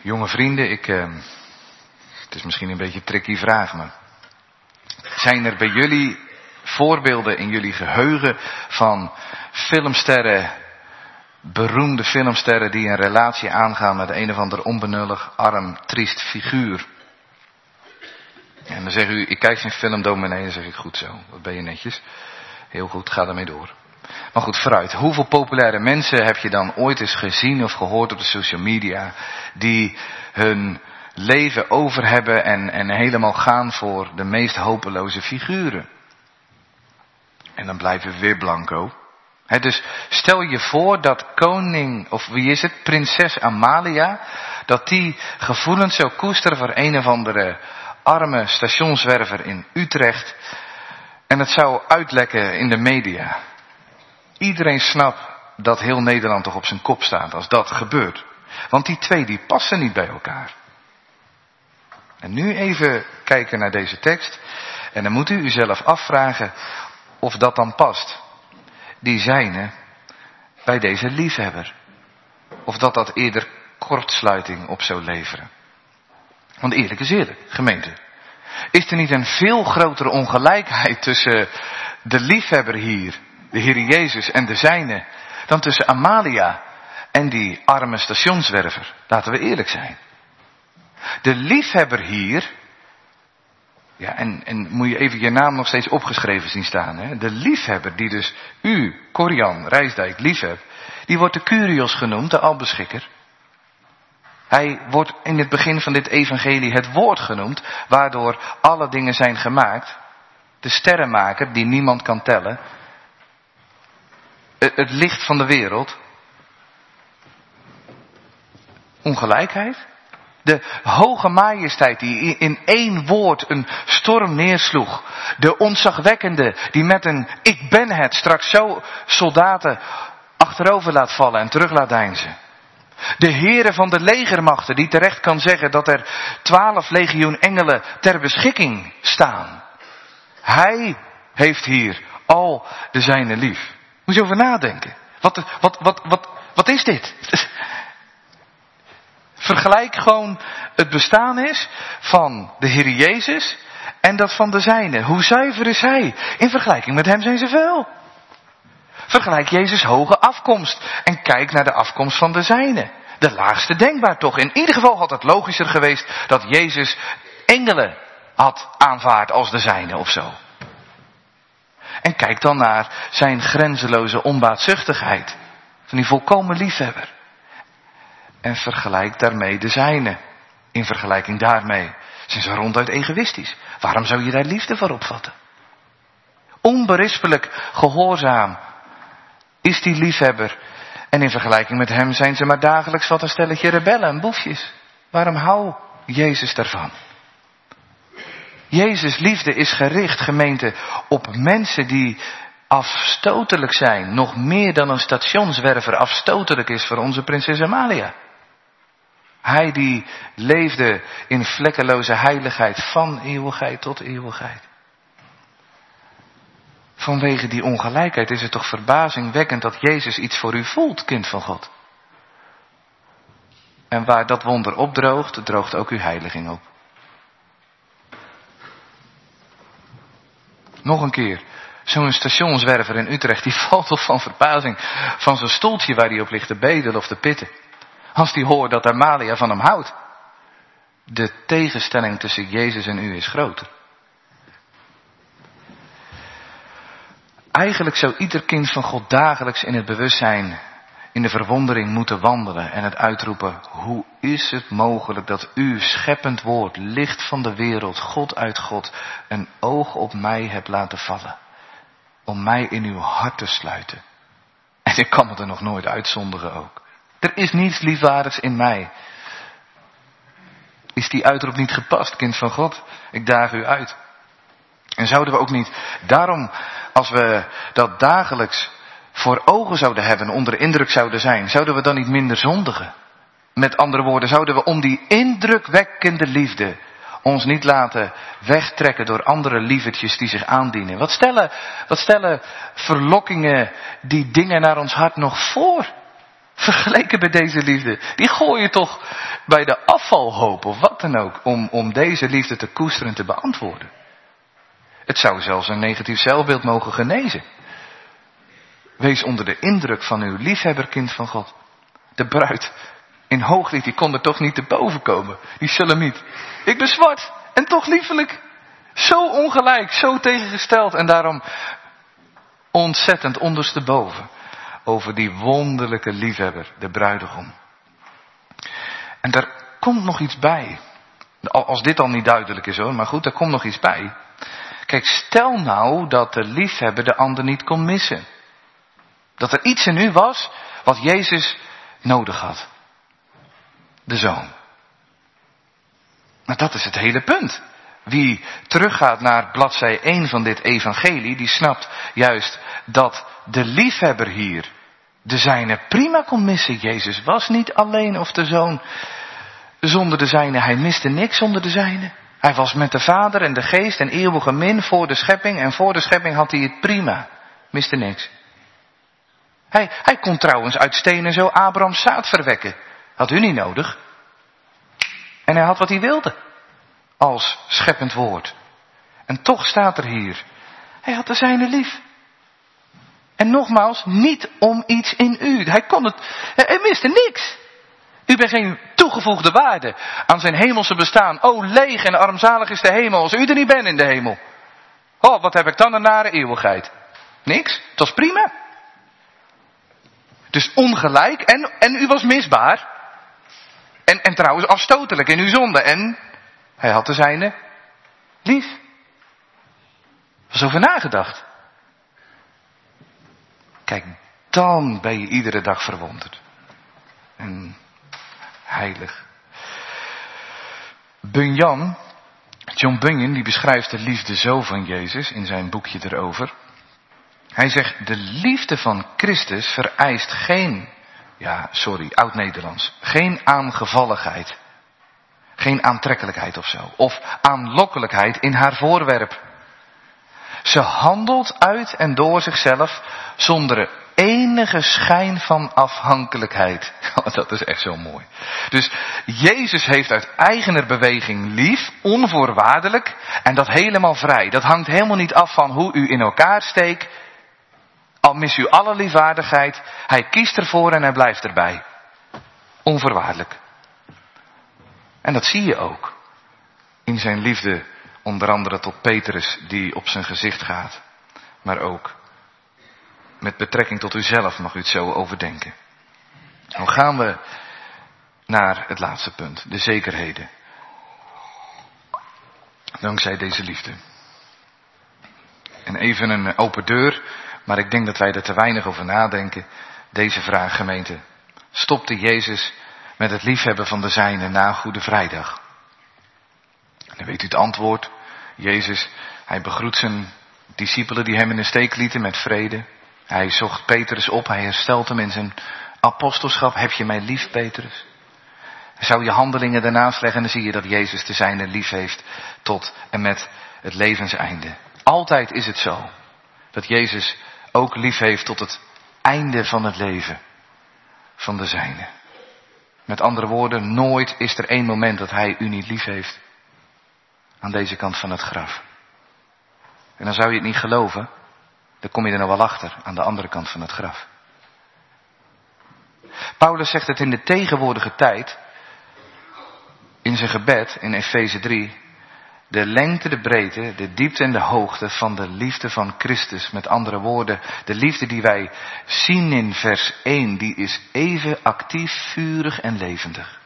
Jonge vrienden, het is misschien een beetje een tricky vraag, maar zijn er bij jullie voorbeelden in jullie geheugen van filmsterren, beroemde filmsterren die een relatie aangaan met een of ander onbenullig, arm, triest figuur? En dan zegt u, ik kijk geen film, dominee. Dan zeg ik, goed zo, wat ben je netjes. Heel goed, ga ermee door. Maar goed, vooruit. Hoeveel populaire mensen heb je dan ooit eens gezien of gehoord op de social media die hun leven over hebben en helemaal gaan voor de meest hopeloze figuren? En dan blijven we weer blanco. Dus stel je voor dat koning, of wie is het, prinses Amalia, dat die gevoelens zou koesteren voor een of andere arme stationswerver in Utrecht. En het zou uitlekken in de media. Iedereen snapt dat heel Nederland toch op zijn kop staat als dat gebeurt. Want die twee die passen niet bij elkaar. En nu even kijken naar deze tekst. En dan moet u uzelf afvragen of dat dan past. Die zijne bij deze liefhebber. Of dat eerder kortsluiting op zou leveren. Want eerlijk is eerlijk, gemeente. Is er niet een veel grotere ongelijkheid tussen de liefhebber hier, de Heer Jezus en de zijne, dan tussen Amalia en die arme stationswerver? Laten we eerlijk zijn. De liefhebber hier, ja, en moet je even je naam nog steeds opgeschreven zien staan, hè? De liefhebber die dus u, Corian Rijsdijk, liefhebt, die wordt de Kyrios genoemd, de albeschikker. Hij wordt in het begin van dit evangelie het woord genoemd, waardoor alle dingen zijn gemaakt. De sterrenmaker die niemand kan tellen. Het licht van de wereld. Ongelijkheid. De hoge majesteit die in één woord een storm neersloeg. De ontzagwekkende die met een ik ben het straks zo soldaten achterover laat vallen en terug laat deinzen. De Heere van de legermachten die terecht kan zeggen dat er 12 legioen engelen ter beschikking staan. Hij heeft hier al de zijne lief. Moet je over nadenken. Wat is dit? Vergelijk gewoon het bestaan is van de Heer Jezus en dat van de zijne. Hoe zuiver is hij? In vergelijking met hem zijn ze veel. Vergelijk Jezus' hoge afkomst en kijk naar de afkomst van de zijne. De laagste denkbaar toch. In ieder geval had het logischer geweest dat Jezus engelen had aanvaard als de zijne of zo. En kijk dan naar zijn grenzeloze onbaatzuchtigheid. Van die volkomen liefhebber. En vergelijk daarmee de zijne. In vergelijking daarmee zijn ze ronduit egoïstisch. Waarom zou je daar liefde voor opvatten? Onberispelijk gehoorzaam is die liefhebber. En in vergelijking met hem zijn ze maar dagelijks wat een stelletje rebellen en boefjes. Waarom hou Jezus daarvan? Jezus' liefde is gericht, gemeente, op mensen die afstotelijk zijn. Nog meer dan een stationswerver afstotelijk is voor onze prinses Amalia. Hij die leefde in vlekkeloze heiligheid van eeuwigheid tot eeuwigheid. Vanwege die ongelijkheid is het toch verbazingwekkend dat Jezus iets voor u voelt, kind van God. En waar dat wonder opdroogt, droogt ook uw heiliging op. Nog een keer, zo'n stationswerver in Utrecht, die valt toch van verbazing van zijn stoeltje waar hij op ligt te bedelen of te pitten. Als die hoort dat Amalia van hem houdt. De tegenstelling tussen Jezus en u is groter. Eigenlijk zou ieder kind van God dagelijks in het bewustzijn, in de verwondering moeten wandelen en het uitroepen: hoe is het mogelijk dat u, scheppend woord, licht van de wereld, God uit God, een oog op mij hebt laten vallen. Om mij in uw hart te sluiten. En ik kan me er nog nooit uitzonderen ook. Er is niets liefwaardigs in mij. Is die uitroep niet gepast, kind van God? Ik daag u uit. En zouden we ook niet daarom, als we dat dagelijks voor ogen zouden hebben, onder de indruk zouden zijn, zouden we dan niet minder zondigen? Met andere woorden, zouden we om die indrukwekkende liefde ons niet laten wegtrekken door andere lievertjes die zich aandienen? Wat stellen verlokkingen die dingen naar ons hart nog voor? Vergeleken bij deze liefde. Die gooi je toch bij de afvalhoop of wat dan ook. Om deze liefde te koesteren en te beantwoorden. Het zou zelfs een negatief zelfbeeld mogen genezen. Wees onder de indruk van uw liefhebber, kind van God. De bruid in Hooglied, die kon er toch niet te boven komen. Die Shalemiet. Ik ben zwart en toch liefelijk. Zo ongelijk, zo tegengesteld. En daarom ontzettend ondersteboven. Over die wonderlijke liefhebber, de bruidegom. En daar komt nog iets bij. Als dit al niet duidelijk is hoor, maar goed, daar komt nog iets bij. Kijk, stel nou dat de liefhebber de ander niet kon missen. Dat er iets in u was wat Jezus nodig had. De Zoon. Nou, dat is het hele punt. Wie teruggaat naar bladzij 1 van dit evangelie, die snapt juist dat de liefhebber hier de zijne prima kon missen. Jezus was niet alleen of de Zoon zonder de zijne. Hij miste niks zonder de zijne. Hij was met de Vader en de Geest en eeuwige min voor de schepping. En voor de schepping had hij het prima. Miste niks. Hij kon trouwens uit stenen zo Abrahams zaad verwekken. Had u niet nodig. En hij had wat hij wilde. Als scheppend woord. En toch staat er hier. Hij had de zijne lief. En nogmaals, niet om iets in u. Hij miste niks. U bent geen toegevoegde waarde aan zijn hemelse bestaan. Oh, leeg en armzalig is de hemel als u er niet bent in de hemel. Oh, wat heb ik dan een nare eeuwigheid. Niks, het was prima. Dus ongelijk en u was misbaar. En trouwens afstotelijk in uw zonde. En hij had de zijne lief. Er was over nagedacht. Kijk, dan ben je iedere dag verwonderd. En heilig. John Bunyan, die beschrijft de liefde zo van Jezus in zijn boekje erover. Hij zegt, de liefde van Christus vereist geen, oud-Nederlands, geen aangevalligheid. Geen aantrekkelijkheid of zo. Of aanlokkelijkheid in haar voorwerp. Ze handelt uit en door zichzelf zonder enige schijn van afhankelijkheid. Dat is echt zo mooi. Dus Jezus heeft uit eigener beweging lief, onvoorwaardelijk. En dat helemaal vrij. Dat hangt helemaal niet af van hoe u in elkaar steekt. Al mist u alle liefwaardigheid. Hij kiest ervoor en hij blijft erbij. Onvoorwaardelijk. En dat zie je ook. In zijn liefde, onder andere tot Petrus, die op zijn gezicht gaat. Maar ook met betrekking tot uzelf mag u het zo overdenken. Dan gaan we naar het laatste punt. De zekerheden. Dankzij deze liefde. En even een open deur. Maar ik denk dat wij er te weinig over nadenken. Deze vraag, gemeente. Stopte Jezus met het liefhebben van de zijnen na Goede Vrijdag? En dan weet u het antwoord. Jezus, hij begroet zijn discipelen die hem in de steek lieten met vrede. Hij zocht Petrus op, hij herstelt hem in zijn apostelschap. Heb je mij lief, Petrus? Hij zou je handelingen daarnaast leggen en dan zie je dat Jezus de zijne lief heeft tot en met het levenseinde. Altijd is het zo dat Jezus ook lief heeft tot het einde van het leven van de zijne. Met andere woorden, nooit is er één moment dat hij u niet lief heeft. Aan deze kant van het graf. En dan zou je het niet geloven. Dan kom je er nou wel achter. Aan de andere kant van het graf. Paulus zegt het in de tegenwoordige tijd. In zijn gebed in Efeze 3. De lengte, de breedte, de diepte en de hoogte van de liefde van Christus. Met andere woorden, de liefde die wij zien in vers 1. Die is even actief, vurig en levendig.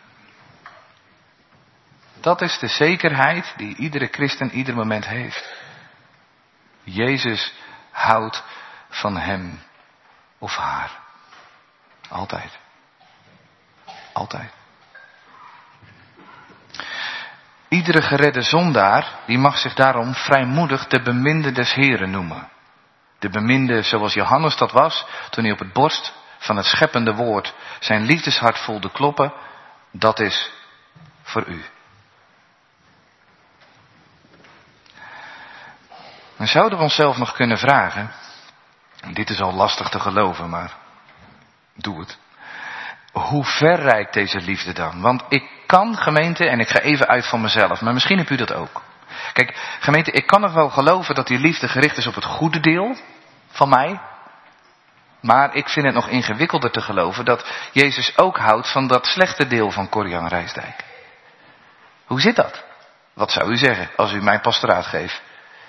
Dat is de zekerheid die iedere christen ieder moment heeft. Jezus houdt van hem of haar. Altijd. Altijd. Iedere geredde zondaar, die mag zich daarom vrijmoedig de beminde des Heren noemen. De beminde zoals Johannes dat was, toen hij op het borst van het scheppende woord zijn liefdeshart voelde kloppen, dat is voor u. Dan zouden we onszelf nog kunnen vragen, en dit is al lastig te geloven, maar doe het. hoe ver reikt deze liefde dan? Want ik kan, gemeente, en ik ga even uit van mezelf, maar misschien hebt u dat ook. Kijk, gemeente, ik kan nog wel geloven dat die liefde gericht is op het goede deel van mij. Maar ik vind het nog ingewikkelder te geloven dat Jezus ook houdt van dat slechte deel van Cor-Jan Rijsdijk. Hoe zit dat? Wat zou u zeggen als u mijn pastoraat geeft?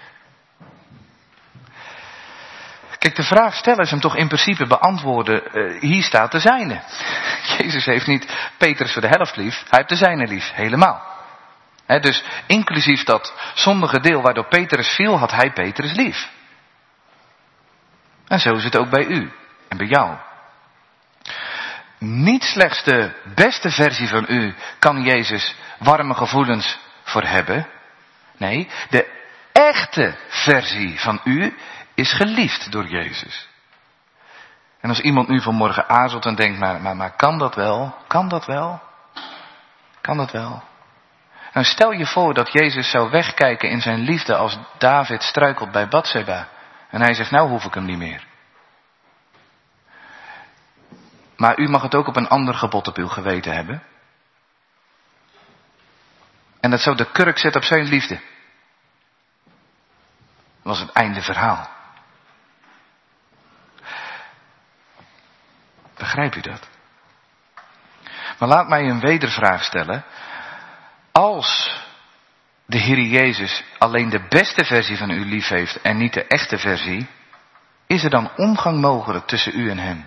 Kijk, de vraag stellen is hem toch in principe beantwoorden. Hier staat de zijne. Jezus heeft niet Petrus voor de helft lief. Hij heeft de zijne lief. Helemaal. Dus inclusief dat zondige deel waardoor Petrus viel, had hij Petrus lief. En zo is het ook bij u en bij jou. Niet slechts de beste versie van u kan Jezus warme gevoelens voor hebben. Nee, de echte versie van u is geliefd door Jezus. En als iemand nu vanmorgen aarzelt en denkt, maar kan dat wel? Kan dat wel? Kan dat wel? Nou, stel je voor dat Jezus zou wegkijken in zijn liefde als David struikelt bij Batseba. En hij zegt, nou hoef ik hem niet meer. Maar u mag het ook op een ander gebod op uw geweten hebben. En dat zou de kurk zetten op zijn liefde. Dat was het einde verhaal. Begrijp u dat? Maar laat mij een wedervraag stellen. Als de Heer Jezus alleen de beste versie van u lief heeft en niet de echte versie, is er dan omgang mogelijk tussen u en hem?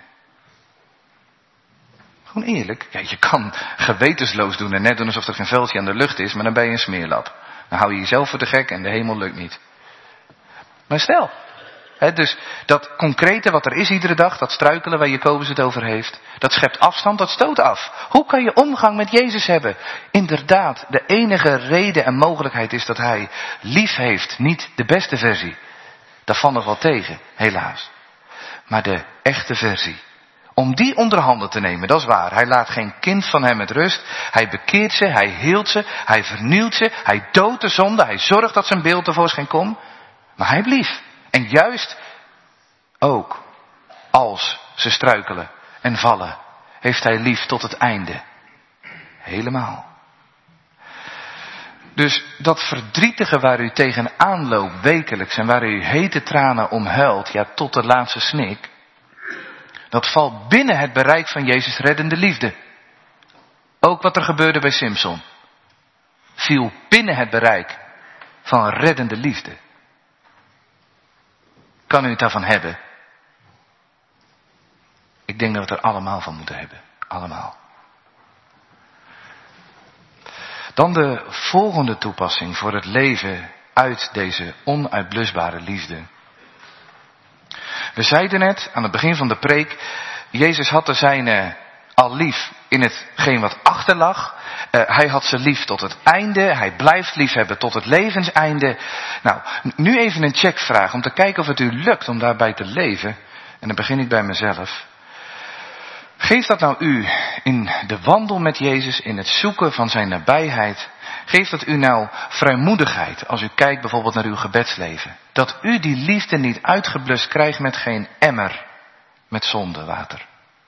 Gewoon eerlijk. Ja, je kan gewetensloos doen en net doen alsof er geen veldje aan de lucht is, maar dan ben je een smeerlap. Dan hou je jezelf voor de gek en de hemel lukt niet. Maar stel, dus dat concrete wat er is iedere dag, dat struikelen waar Jacobus het over heeft, dat schept afstand, dat stoot af. Hoe kan je omgang met Jezus hebben? Inderdaad, de enige reden en mogelijkheid is dat hij lief heeft, niet de beste versie. Dat valt nog wel tegen, helaas. Maar de echte versie. Om die onder handen te nemen, dat is waar. Hij laat geen kind van hem met rust. Hij bekeert ze, hij heelt ze, hij vernieuwt ze, hij doodt de zonde, hij zorgt dat zijn beeld tevoorschijn komt. Maar hij blieft. En juist ook als ze struikelen en vallen, heeft hij lief tot het einde. Helemaal. Dus dat verdrietige waar u tegenaan loopt wekelijks en waar u hete tranen om huilt, ja tot de laatste snik, dat valt binnen het bereik van Jezus' reddende liefde. Ook wat er gebeurde bij Simson viel binnen het bereik van reddende liefde. Kan u het daarvan hebben? Ik denk dat we het er allemaal van moeten hebben. Allemaal. Dan de volgende toepassing voor het leven uit deze onuitblusbare liefde. We zeiden net aan het begin van de preek, Jezus had de zijne al lief in hetgeen wat achterlag. Hij had ze lief tot het einde. Hij blijft lief hebben tot het levenseinde. Nou, nu even een checkvraag om te kijken of het u lukt om daarbij te leven. En dan begin ik bij mezelf. Geeft dat nou u in de wandel met Jezus, in het zoeken van zijn nabijheid, geeft dat u nou vrijmoedigheid als u kijkt bijvoorbeeld naar uw gebedsleven? Dat u die liefde niet uitgeblust krijgt met geen emmer met zondewater?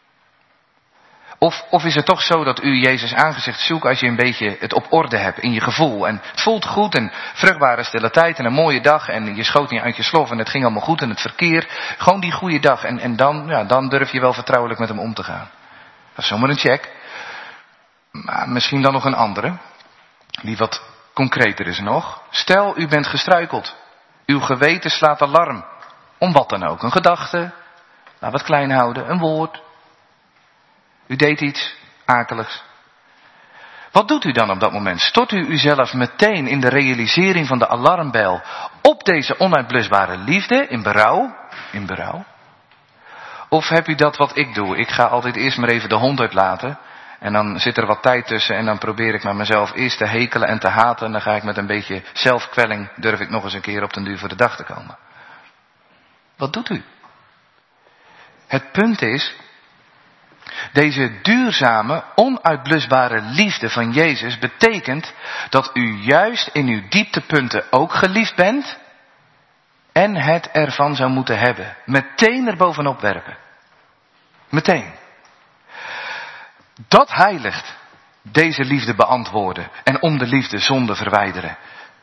Of is het toch zo dat u Jezus aangezicht zoekt als je een beetje het op orde hebt in je gevoel? En het voelt goed en vruchtbare stille tijd en een mooie dag en je schoot niet uit je slof en het ging allemaal goed in het verkeer. Gewoon die goede dag en dan durf je wel vertrouwelijk met hem om te gaan. Dat is zomaar een check. Maar misschien dan nog een andere, die wat concreter is nog. Stel, u bent gestruikeld. Uw geweten slaat alarm. Om wat dan ook. Een gedachte, laat wat klein houden, een woord. U deed iets akeligs. Wat doet u dan op dat moment? Stort u uzelf meteen in de realisering van de alarmbel op deze onuitblusbare liefde in berouw? In berouw? Of heb u dat wat ik doe? Ik ga altijd eerst maar even de hond uitlaten. En dan zit er wat tijd tussen en dan probeer ik maar mezelf eerst te hekelen en te haten. En dan ga ik met een beetje zelfkwelling, durf ik nog eens een keer op den duur voor de dag te komen. Wat doet u? Het punt is, deze duurzame, onuitblusbare liefde van Jezus betekent dat u juist in uw dieptepunten ook geliefd bent en het ervan zou moeten hebben. Meteen erbovenop werpen. Meteen. Dat heiligt deze liefde beantwoorden en om de liefde zonde verwijderen.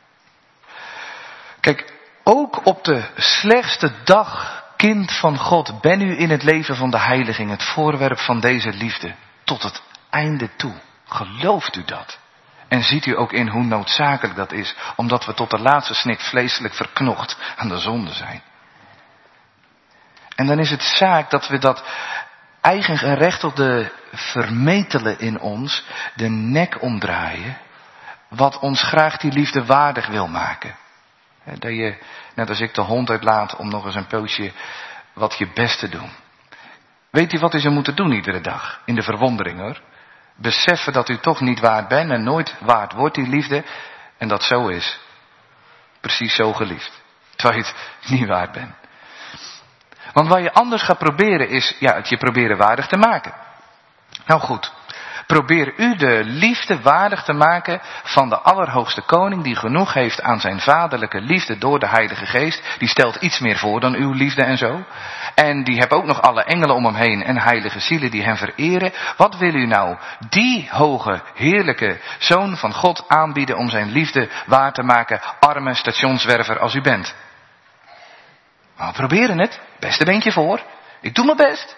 Kijk, ook op de slechtste dag, kind van God, ben u in het leven van de heiliging het voorwerp van deze liefde tot het einde toe. Gelooft u dat? En ziet u ook in hoe noodzakelijk dat is, omdat we tot de laatste snik vleeselijk verknocht aan de zonde zijn. En dan is het zaak dat we dat eigengerechtigde vermetele in ons de nek omdraaien, wat ons graag die liefde waardig wil maken. Dat je, net als ik, de hond uitlaat om nog eens een poosje wat je best te doen. Weet u wat u zou moeten doen iedere dag? In de verwondering hoor. Beseffen dat u toch niet waard bent en nooit waard wordt die liefde. En dat zo is. Precies zo geliefd. Terwijl je het niet waard bent. Want wat je anders gaat proberen is, het je proberen waardig te maken. Nou goed. Probeer u de liefde waardig te maken van de Allerhoogste Koning die genoeg heeft aan zijn vaderlijke liefde door de Heilige Geest. Die stelt iets meer voor dan uw liefde en zo. En die heeft ook nog alle engelen om hem heen en heilige zielen die hem vereren. Wat wil u nou die hoge, heerlijke Zoon van God aanbieden om zijn liefde waar te maken, arme stationswerver als u bent? Maar we proberen het. Beste beentje voor. Ik doe mijn best.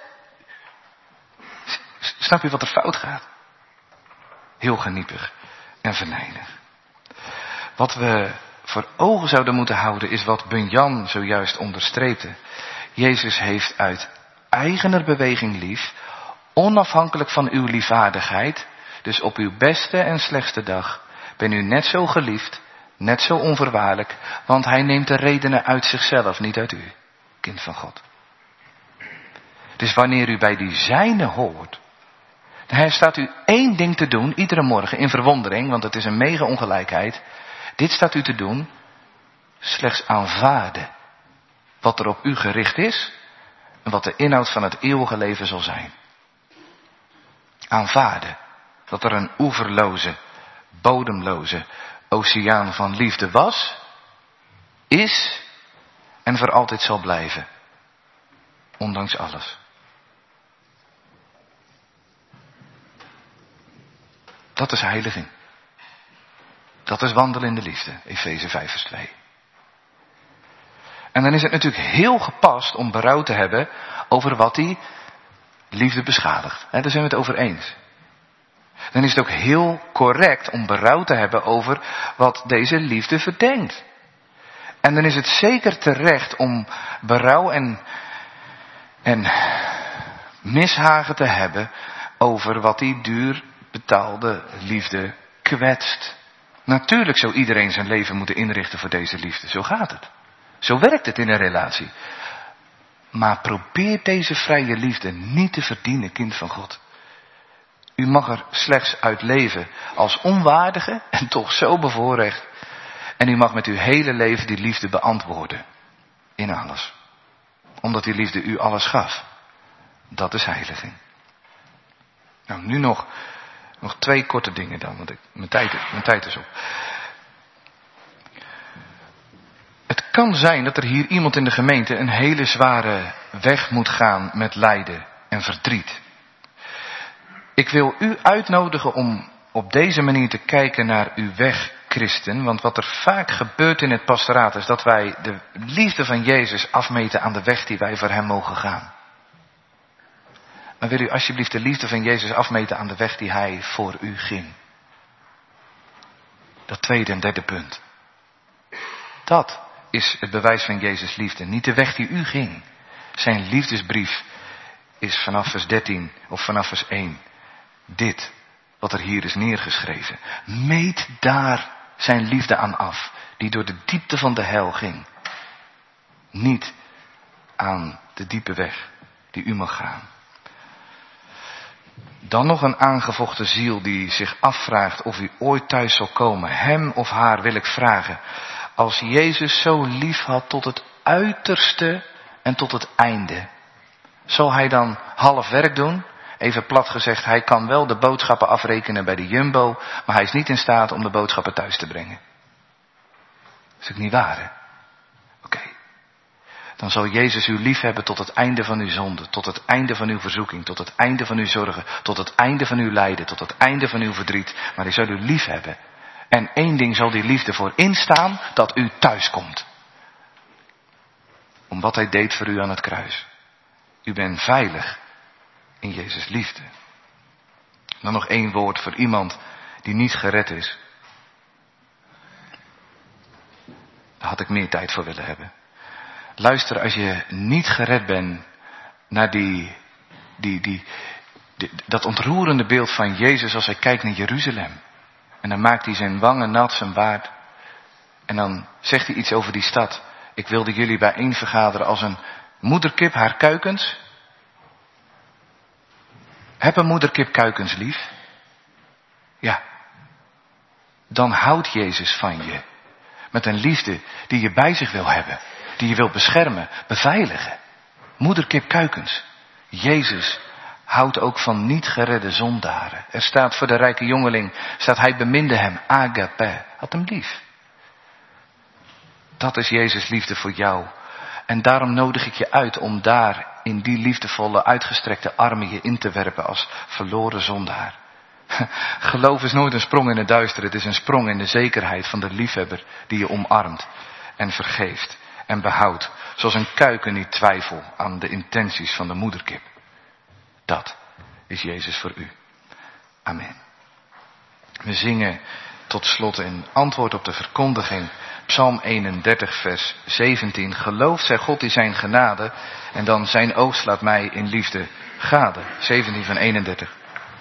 Snap je wat er fout gaat? Heel geniepig en venijnig. Wat we voor ogen zouden moeten houden is wat Bunyan zojuist onderstreepte. Jezus heeft uit eigener beweging lief, onafhankelijk van uw liefvaardigheid. Dus op uw beste en slechtste dag ben u net zo geliefd, net zo onvoorwaardelijk, want hij neemt de redenen uit zichzelf, niet uit u, kind van God. Dus wanneer u bij die zijne hoort, dan staat u één ding te doen, iedere morgen, in verwondering, want het is een mega ongelijkheid. Dit staat u te doen, slechts aanvaarden wat er op u gericht is en wat de inhoud van het eeuwige leven zal zijn. Aanvaarden dat er een oeverloze, bodemloze oceaan van liefde was, is en voor altijd zal blijven. Ondanks alles. Dat is heiliging. Dat is wandelen in de liefde. Efeze 5 vers 2. En dan is het natuurlijk heel gepast om berouw te hebben over wat die liefde beschadigt. Daar zijn we het over eens. Dan is het ook heel correct om berouw te hebben over wat deze liefde verdenkt. En dan is het zeker terecht om berouw en mishagen te hebben over wat die duur betaalde liefde kwetst. Natuurlijk zou iedereen zijn leven moeten inrichten voor deze liefde. Zo gaat het. Zo werkt het in een relatie. Maar probeer deze vrije liefde niet te verdienen, kind van God. U mag er slechts uit leven als onwaardige en toch zo bevoorrecht. En u mag met uw hele leven die liefde beantwoorden. In alles. Omdat die liefde u alles gaf. Dat is heiliging. Nou, nu nog 2 korte dingen dan, want mijn tijd is op. Het kan zijn dat er hier iemand in de gemeente een hele zware weg moet gaan met lijden en verdriet. Ik wil u uitnodigen om op deze manier te kijken naar uw weg, christen. Want wat er vaak gebeurt in het pastoraat is dat wij de liefde van Jezus afmeten aan de weg die wij voor hem mogen gaan. Maar wil u alsjeblieft de liefde van Jezus afmeten aan de weg die hij voor u ging. Dat 2e en 3e punt. Dat is het bewijs van Jezus' liefde. Niet de weg die u ging. Zijn liefdesbrief is vanaf vers 13 of vanaf vers 1. Dit wat er hier is neergeschreven. Meet daar zijn liefde aan af. Die door de diepte van de hel ging. Niet aan de diepe weg die u mag gaan. Dan nog een aangevochten ziel die zich afvraagt of u ooit thuis zal komen. Hem of haar wil ik vragen. Als Jezus zo lief had tot het uiterste en tot het einde. Zal hij dan half werk doen? Even plat gezegd, hij kan wel de boodschappen afrekenen bij de Jumbo. Maar hij is niet in staat om de boodschappen thuis te brengen. Is het niet waar, hè? Oké. dan zal Jezus u lief hebben tot het einde van uw zonde, tot het einde van uw verzoeking, tot het einde van uw zorgen, tot het einde van uw lijden, tot het einde van uw verdriet. Maar hij zal u lief hebben. En één ding zal die liefde voor instaan, dat u thuis komt. Om wat hij deed voor u aan het kruis. U bent veilig in Jezus' liefde. Dan nog één woord voor iemand die niet gered is. Daar had ik meer tijd voor willen hebben. Luister, als je niet gered bent naar dat ontroerende beeld van Jezus als hij kijkt naar Jeruzalem. En dan maakt hij zijn wangen nat, zijn baard. En dan zegt hij iets over die stad. Ik wilde jullie bijeen vergaderen als een moederkip haar kuikens. Heb een moederkip kuikens lief? Ja. Dan houdt Jezus van je. Met een liefde die je bij zich wil hebben. Die je wil beschermen, beveiligen. Moederkip kuikens. Jezus houdt ook van niet geredde zondaren. Er staat voor de rijke jongeling, hij beminde hem, agape, had hem lief. Dat is Jezus' liefde voor jou. En daarom nodig ik je uit om daar in die liefdevolle uitgestrekte armen je in te werpen als verloren zondaar. Geloof is nooit een sprong in het duister, het is een sprong in de zekerheid van de liefhebber die je omarmt en vergeeft en behoudt. Zoals een kuiken niet twijfelt aan de intenties van de moederkip. Dat is Jezus voor u. Amen. We zingen tot slot in antwoord op de verkondiging Psalm 31 vers 17. Gelooft zij God in zijn genade en dan zijn oogst laat mij in liefde gade. 17 van 31.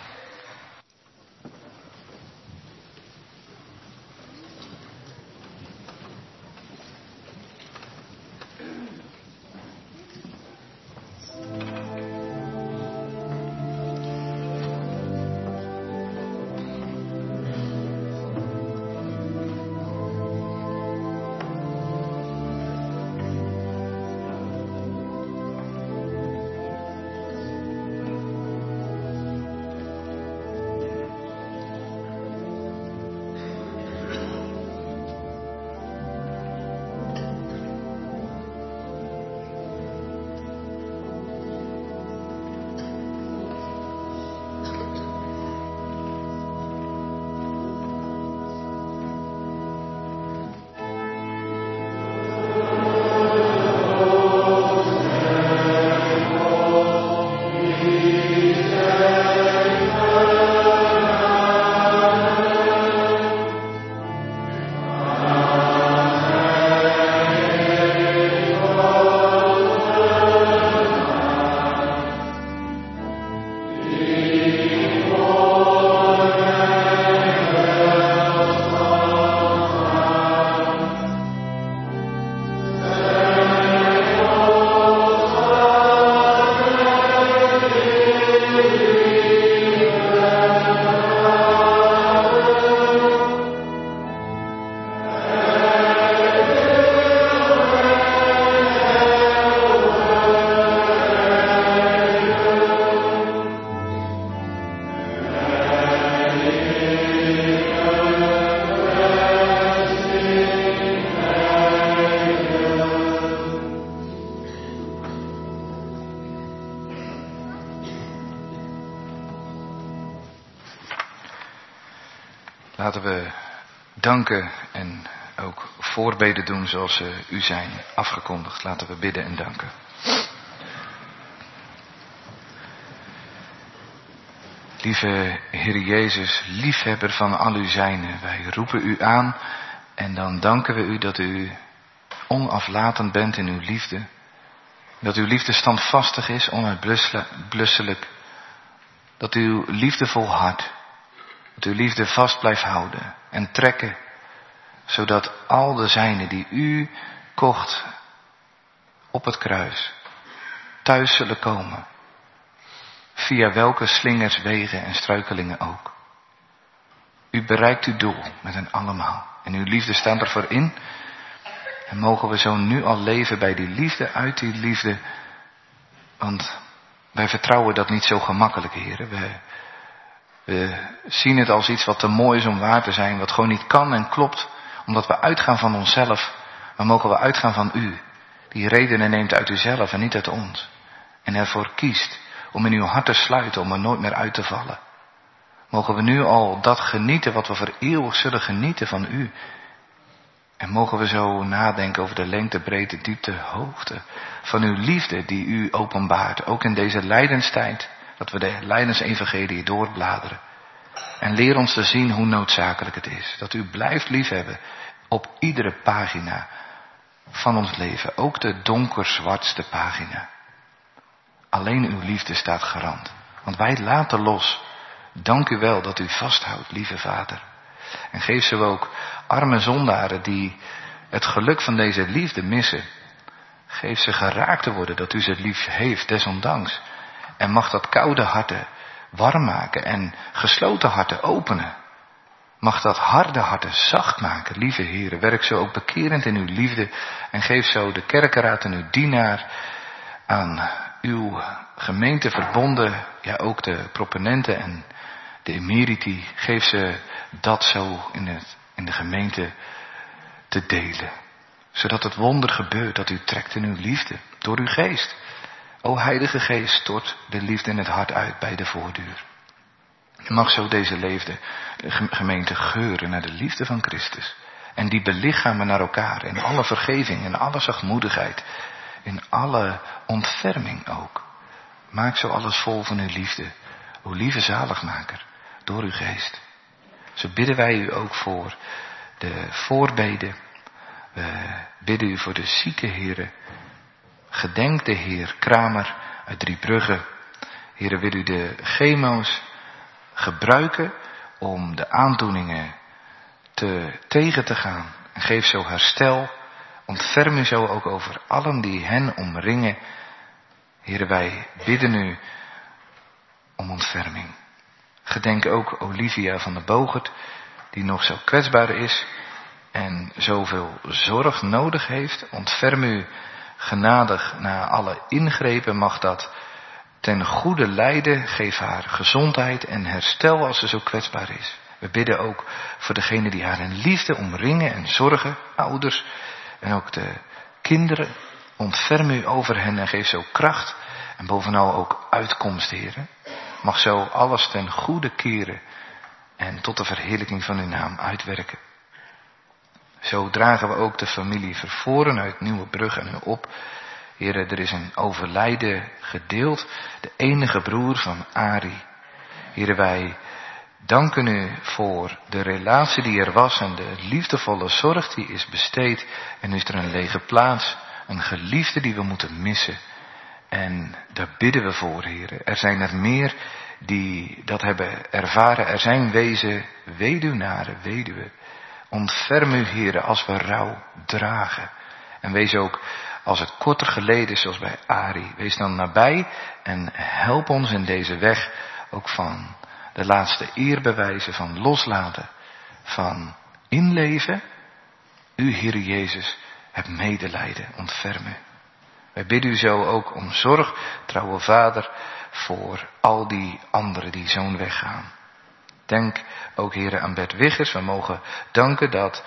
Laten we danken en ook voorbeden doen zoals ze u zijn afgekondigd. Laten we bidden en danken. Lieve Heer Jezus, liefhebber van al uw zijnen, wij roepen u aan en dan danken we u dat u onaflatend bent in uw liefde. Dat uw liefde standvastig is, onuitblusselijk. Dat uw liefde volhardt. Dat uw liefde vast blijft houden en trekken. Zodat al de zijnen die u kocht op het kruis thuis zullen komen. Via welke slingers, wegen en struikelingen ook. U bereikt uw doel met hen allemaal. En uw liefde staat ervoor in. En mogen we zo nu al leven bij die liefde, uit die liefde. Want wij vertrouwen dat niet zo gemakkelijk, heren. We zien het als iets wat te mooi is om waar te zijn. Wat gewoon niet kan en klopt. Omdat we uitgaan van onszelf. Maar mogen we uitgaan van u. Die redenen neemt uit uzelf en niet uit ons. En ervoor kiest om in uw hart te sluiten, om er nooit meer uit te vallen. Mogen we nu al dat genieten wat we voor eeuwig zullen genieten van u. En mogen we zo nadenken over de lengte, breedte, diepte, hoogte van uw liefde die u openbaart. Ook in deze lijdenstijd, dat we de lijdensevangelie doorbladeren. En leer ons te zien hoe noodzakelijk het is. Dat u blijft liefhebben op iedere pagina van ons leven. Ook de donkerzwartste pagina. Alleen uw liefde staat garant. Want wij laten los. Dank u wel dat u vasthoudt, lieve Vader. En geef zo ook arme zondaren die het geluk van deze liefde missen. Geef ze geraakt te worden dat u ze lief heeft, desondanks. En mag dat koude harten warm maken en gesloten harten openen. Mag dat harde harten zacht maken, lieve Heere. Werk zo ook bekerend in uw liefde. En geef zo de kerkeraad en uw dienaar aan uw gemeente verbonden. Ja, ook de proponenten en de emeriti. Geef ze dat zo in de gemeente te delen. Zodat het wonder gebeurt dat u trekt in uw liefde. Door uw geest. O Heilige Geest, stort de liefde in het hart uit bij de voordeur. Je mag zo deze gemeente geuren naar de liefde van Christus. En die belichamen naar elkaar in alle vergeving, in alle zachtmoedigheid. In alle ontferming ook. Maak zo alles vol van uw liefde. O lieve zaligmaker, door uw geest. Zo bidden wij u ook voor de voorbeden. We bidden u voor de zieke heren. Gedenk de heer Kramer uit Driebrugge. Heren, wil u de chemo's gebruiken om de aandoeningen tegen te gaan. En geef zo herstel. Ontferm u zo ook over allen die hen omringen. Heren, wij bidden u om ontferming. Gedenk ook Olivia van der Bogert, die nog zo kwetsbaar is en zoveel zorg nodig heeft. Ontferm u genadig na alle ingrepen, mag dat ten goede leiden. Geef haar gezondheid en herstel als ze zo kwetsbaar is. We bidden ook voor degenen die haar in liefde omringen en zorgen, ouders en ook de kinderen. Ontferm u over hen en geef zo kracht en bovenal ook uitkomst, heren. Mag zo alles ten goede keren en tot de verheerlijking van uw naam uitwerken. Zo dragen we ook de familie Vervoren uit Nieuwebrug aan u op. Heren, er is een overlijden gedeeld, de enige broer van Arie. Heren, wij danken u voor de relatie die er was en de liefdevolle zorg die is besteed. En nu is er een lege plaats, een geliefde die we moeten missen. En daar bidden we voor, heren. Er zijn er meer die dat hebben ervaren. Er zijn weduwnaren, weduwen. Ontferm u, heren, als we rouw dragen. En wees ook, als het korter geleden is, zoals bij Arie. Wees dan nabij en help ons in deze weg ook van de laatste eerbewijzen, van loslaten, van inleven. U, Heere Jezus, hebt medelijden, ontferm u. Wij bidden u zo ook om zorg, trouwe Vader, voor al die anderen die zo'n weg gaan. Denk ook, heren, aan Bert Wiggers. We mogen danken dat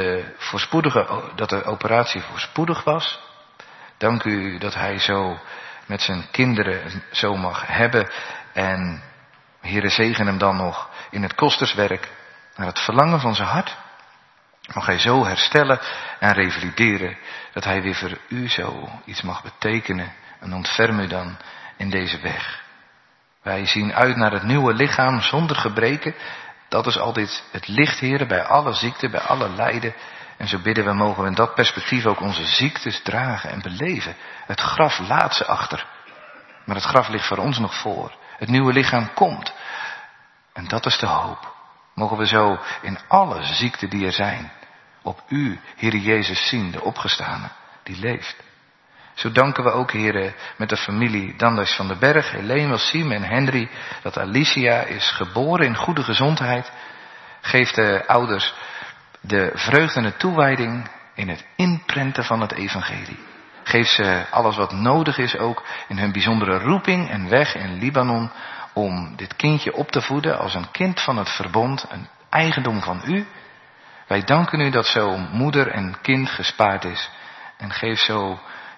de operatie voorspoedig was. Dank u dat hij zo met zijn kinderen zo mag hebben. En heren, zegen hem dan nog in het kosterswerk naar het verlangen van zijn hart. Mag hij zo herstellen en revalideren dat hij weer voor u zo iets mag betekenen. En ontferm u dan in deze weg. Wij zien uit naar het nieuwe lichaam zonder gebreken. Dat is altijd het licht, heren, bij alle ziekten, bij alle lijden. En zo bidden we, mogen we in dat perspectief ook onze ziektes dragen en beleven. Het graf laat ze achter. Maar het graf ligt voor ons nog voor. Het nieuwe lichaam komt. En dat is de hoop. Mogen we zo in alle ziekten die er zijn, op u, Heere Jezus, zien, de opgestane, die leeft. Zo danken we ook, heren, met de familie Dandes van den Berg, Helene, Wilsiem en Henry, dat Alicia is geboren in goede gezondheid. Geef de ouders de vreugde en de toewijding in het inprenten van het evangelie. Geef ze alles wat nodig is ook in hun bijzondere roeping en weg in Libanon om dit kindje op te voeden als een kind van het verbond, een eigendom van u. Wij danken u dat zo moeder en kind gespaard is. En geef zo,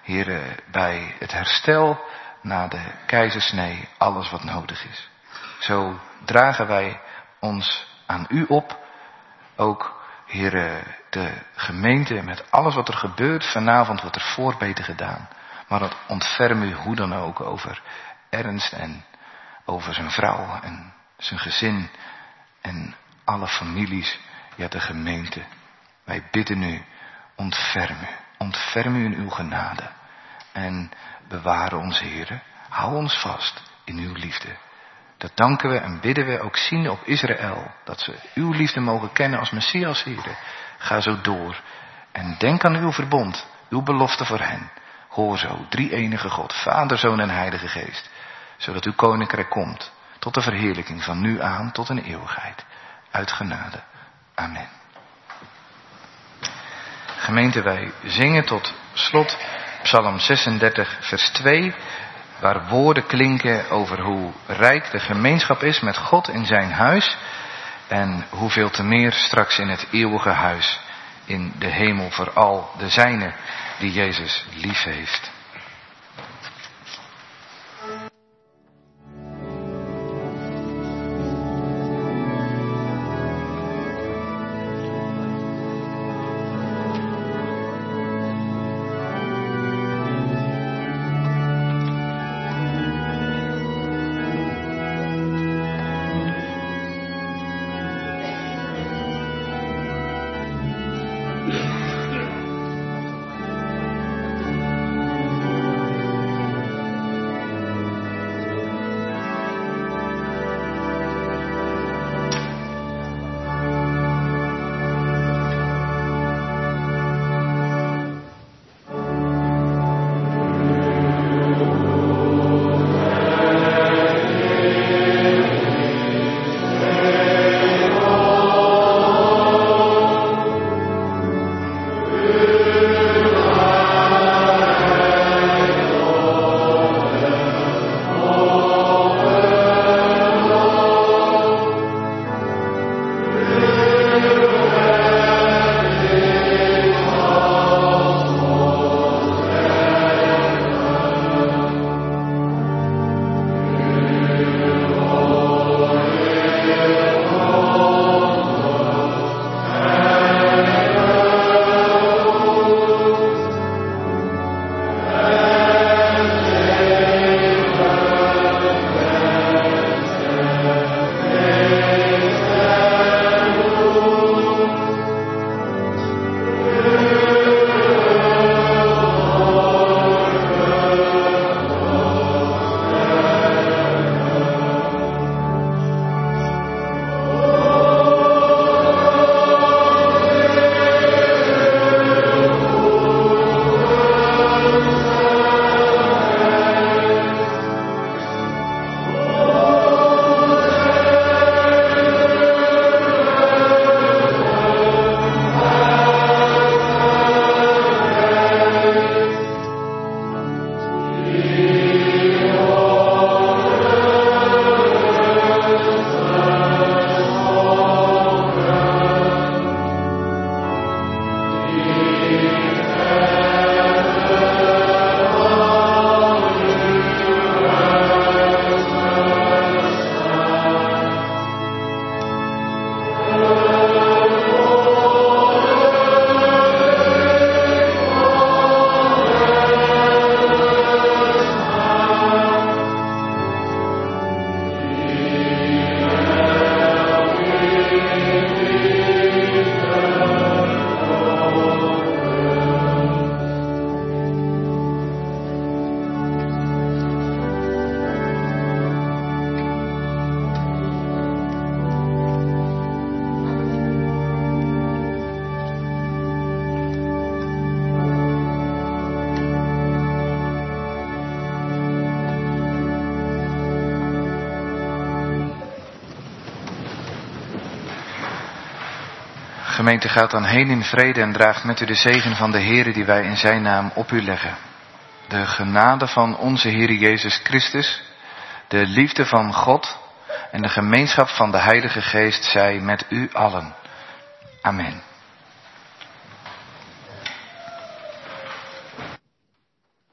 Heere, bij het herstel na de keizersnee, alles wat nodig is. Zo dragen wij ons aan u op, ook Heere, de gemeente met alles wat er gebeurt. Vanavond wordt er voorbeden gedaan. Maar dat ontferm u hoe dan ook over Ernst en over zijn vrouw en zijn gezin en alle families, ja de gemeente. Wij bidden u, ontferm u in uw genade en bewaar ons, Heere. Hou ons vast in uw liefde. Dat danken we en bidden we ook zien op Israël, dat ze uw liefde mogen kennen als Messias, Heere. Ga zo door en denk aan uw verbond, uw belofte voor hen. Hoor zo, drie-enige God, Vader, Zoon en Heilige Geest, zodat uw koninkrijk komt tot de verheerlijking van nu aan tot in eeuwigheid. Uit genade. Amen. Gemeente, wij zingen tot slot Psalm 36 vers 2, waar woorden klinken over hoe rijk de gemeenschap is met God in zijn huis en hoeveel te meer straks in het eeuwige huis in de hemel voor al de zijnen die Jezus lief heeft. Gemeente, gaat dan heen in vrede en draagt met u de zegen van de Heere die wij in zijn naam op u leggen. De genade van onze Heer Jezus Christus, de liefde van God en de gemeenschap van de Heilige Geest zij met u allen. Amen.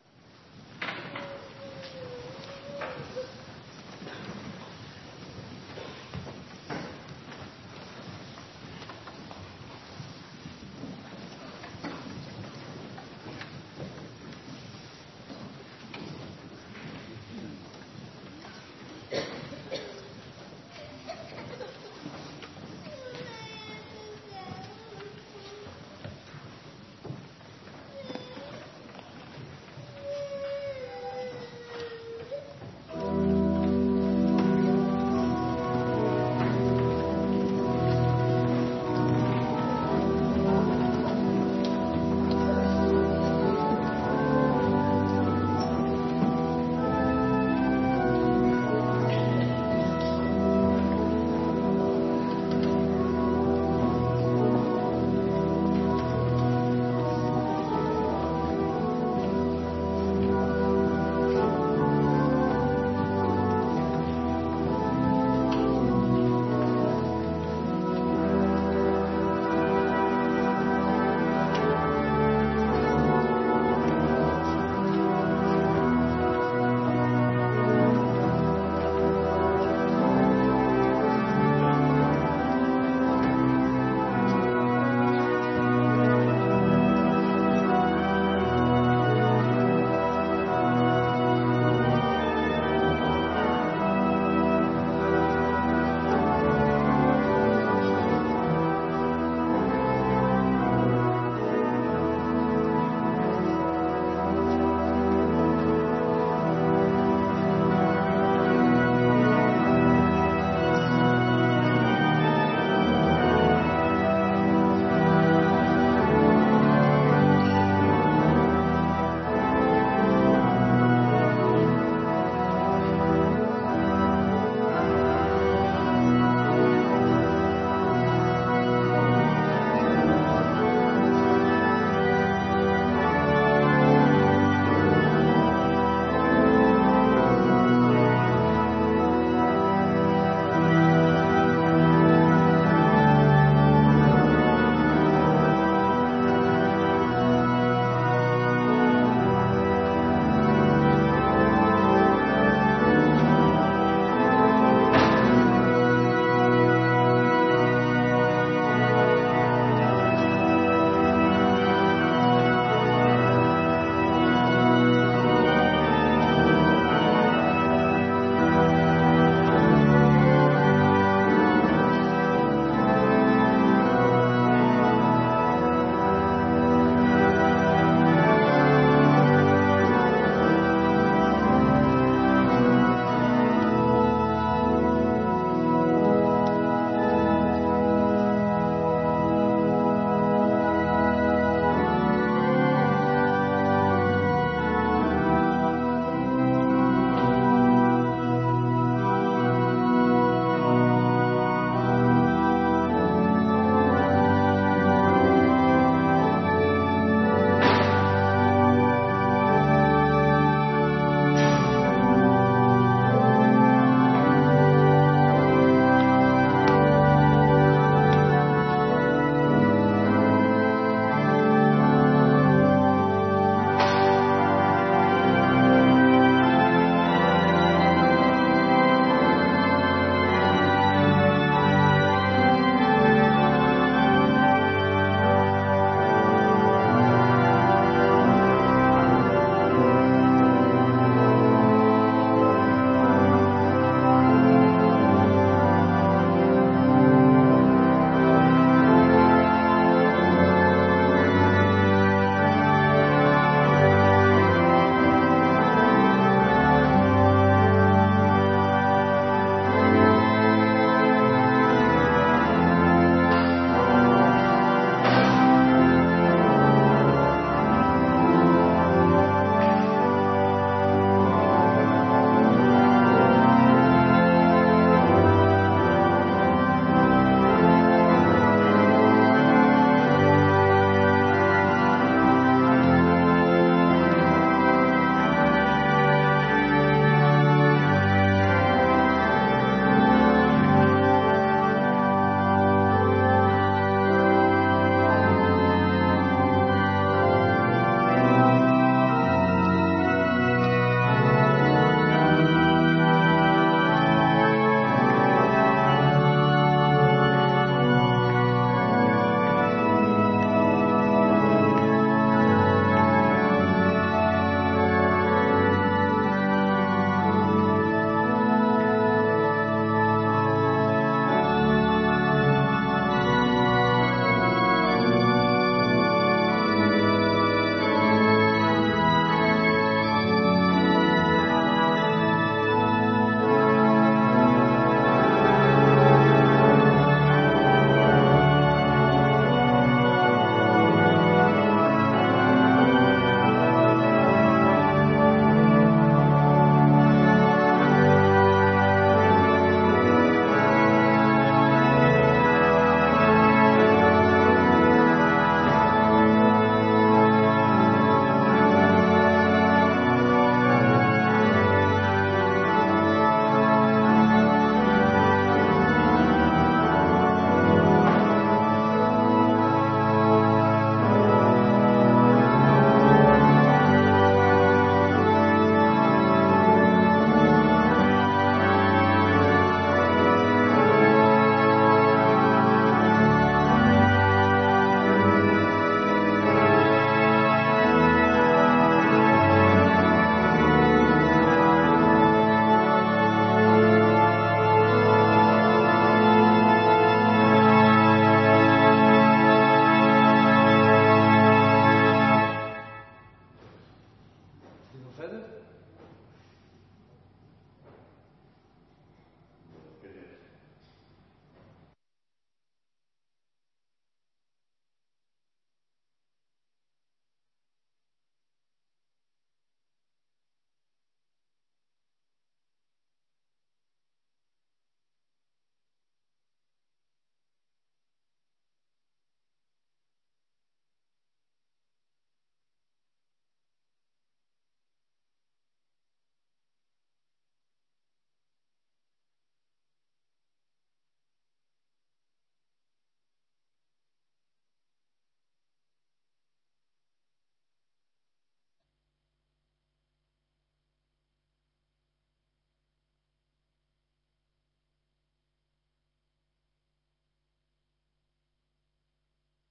verder.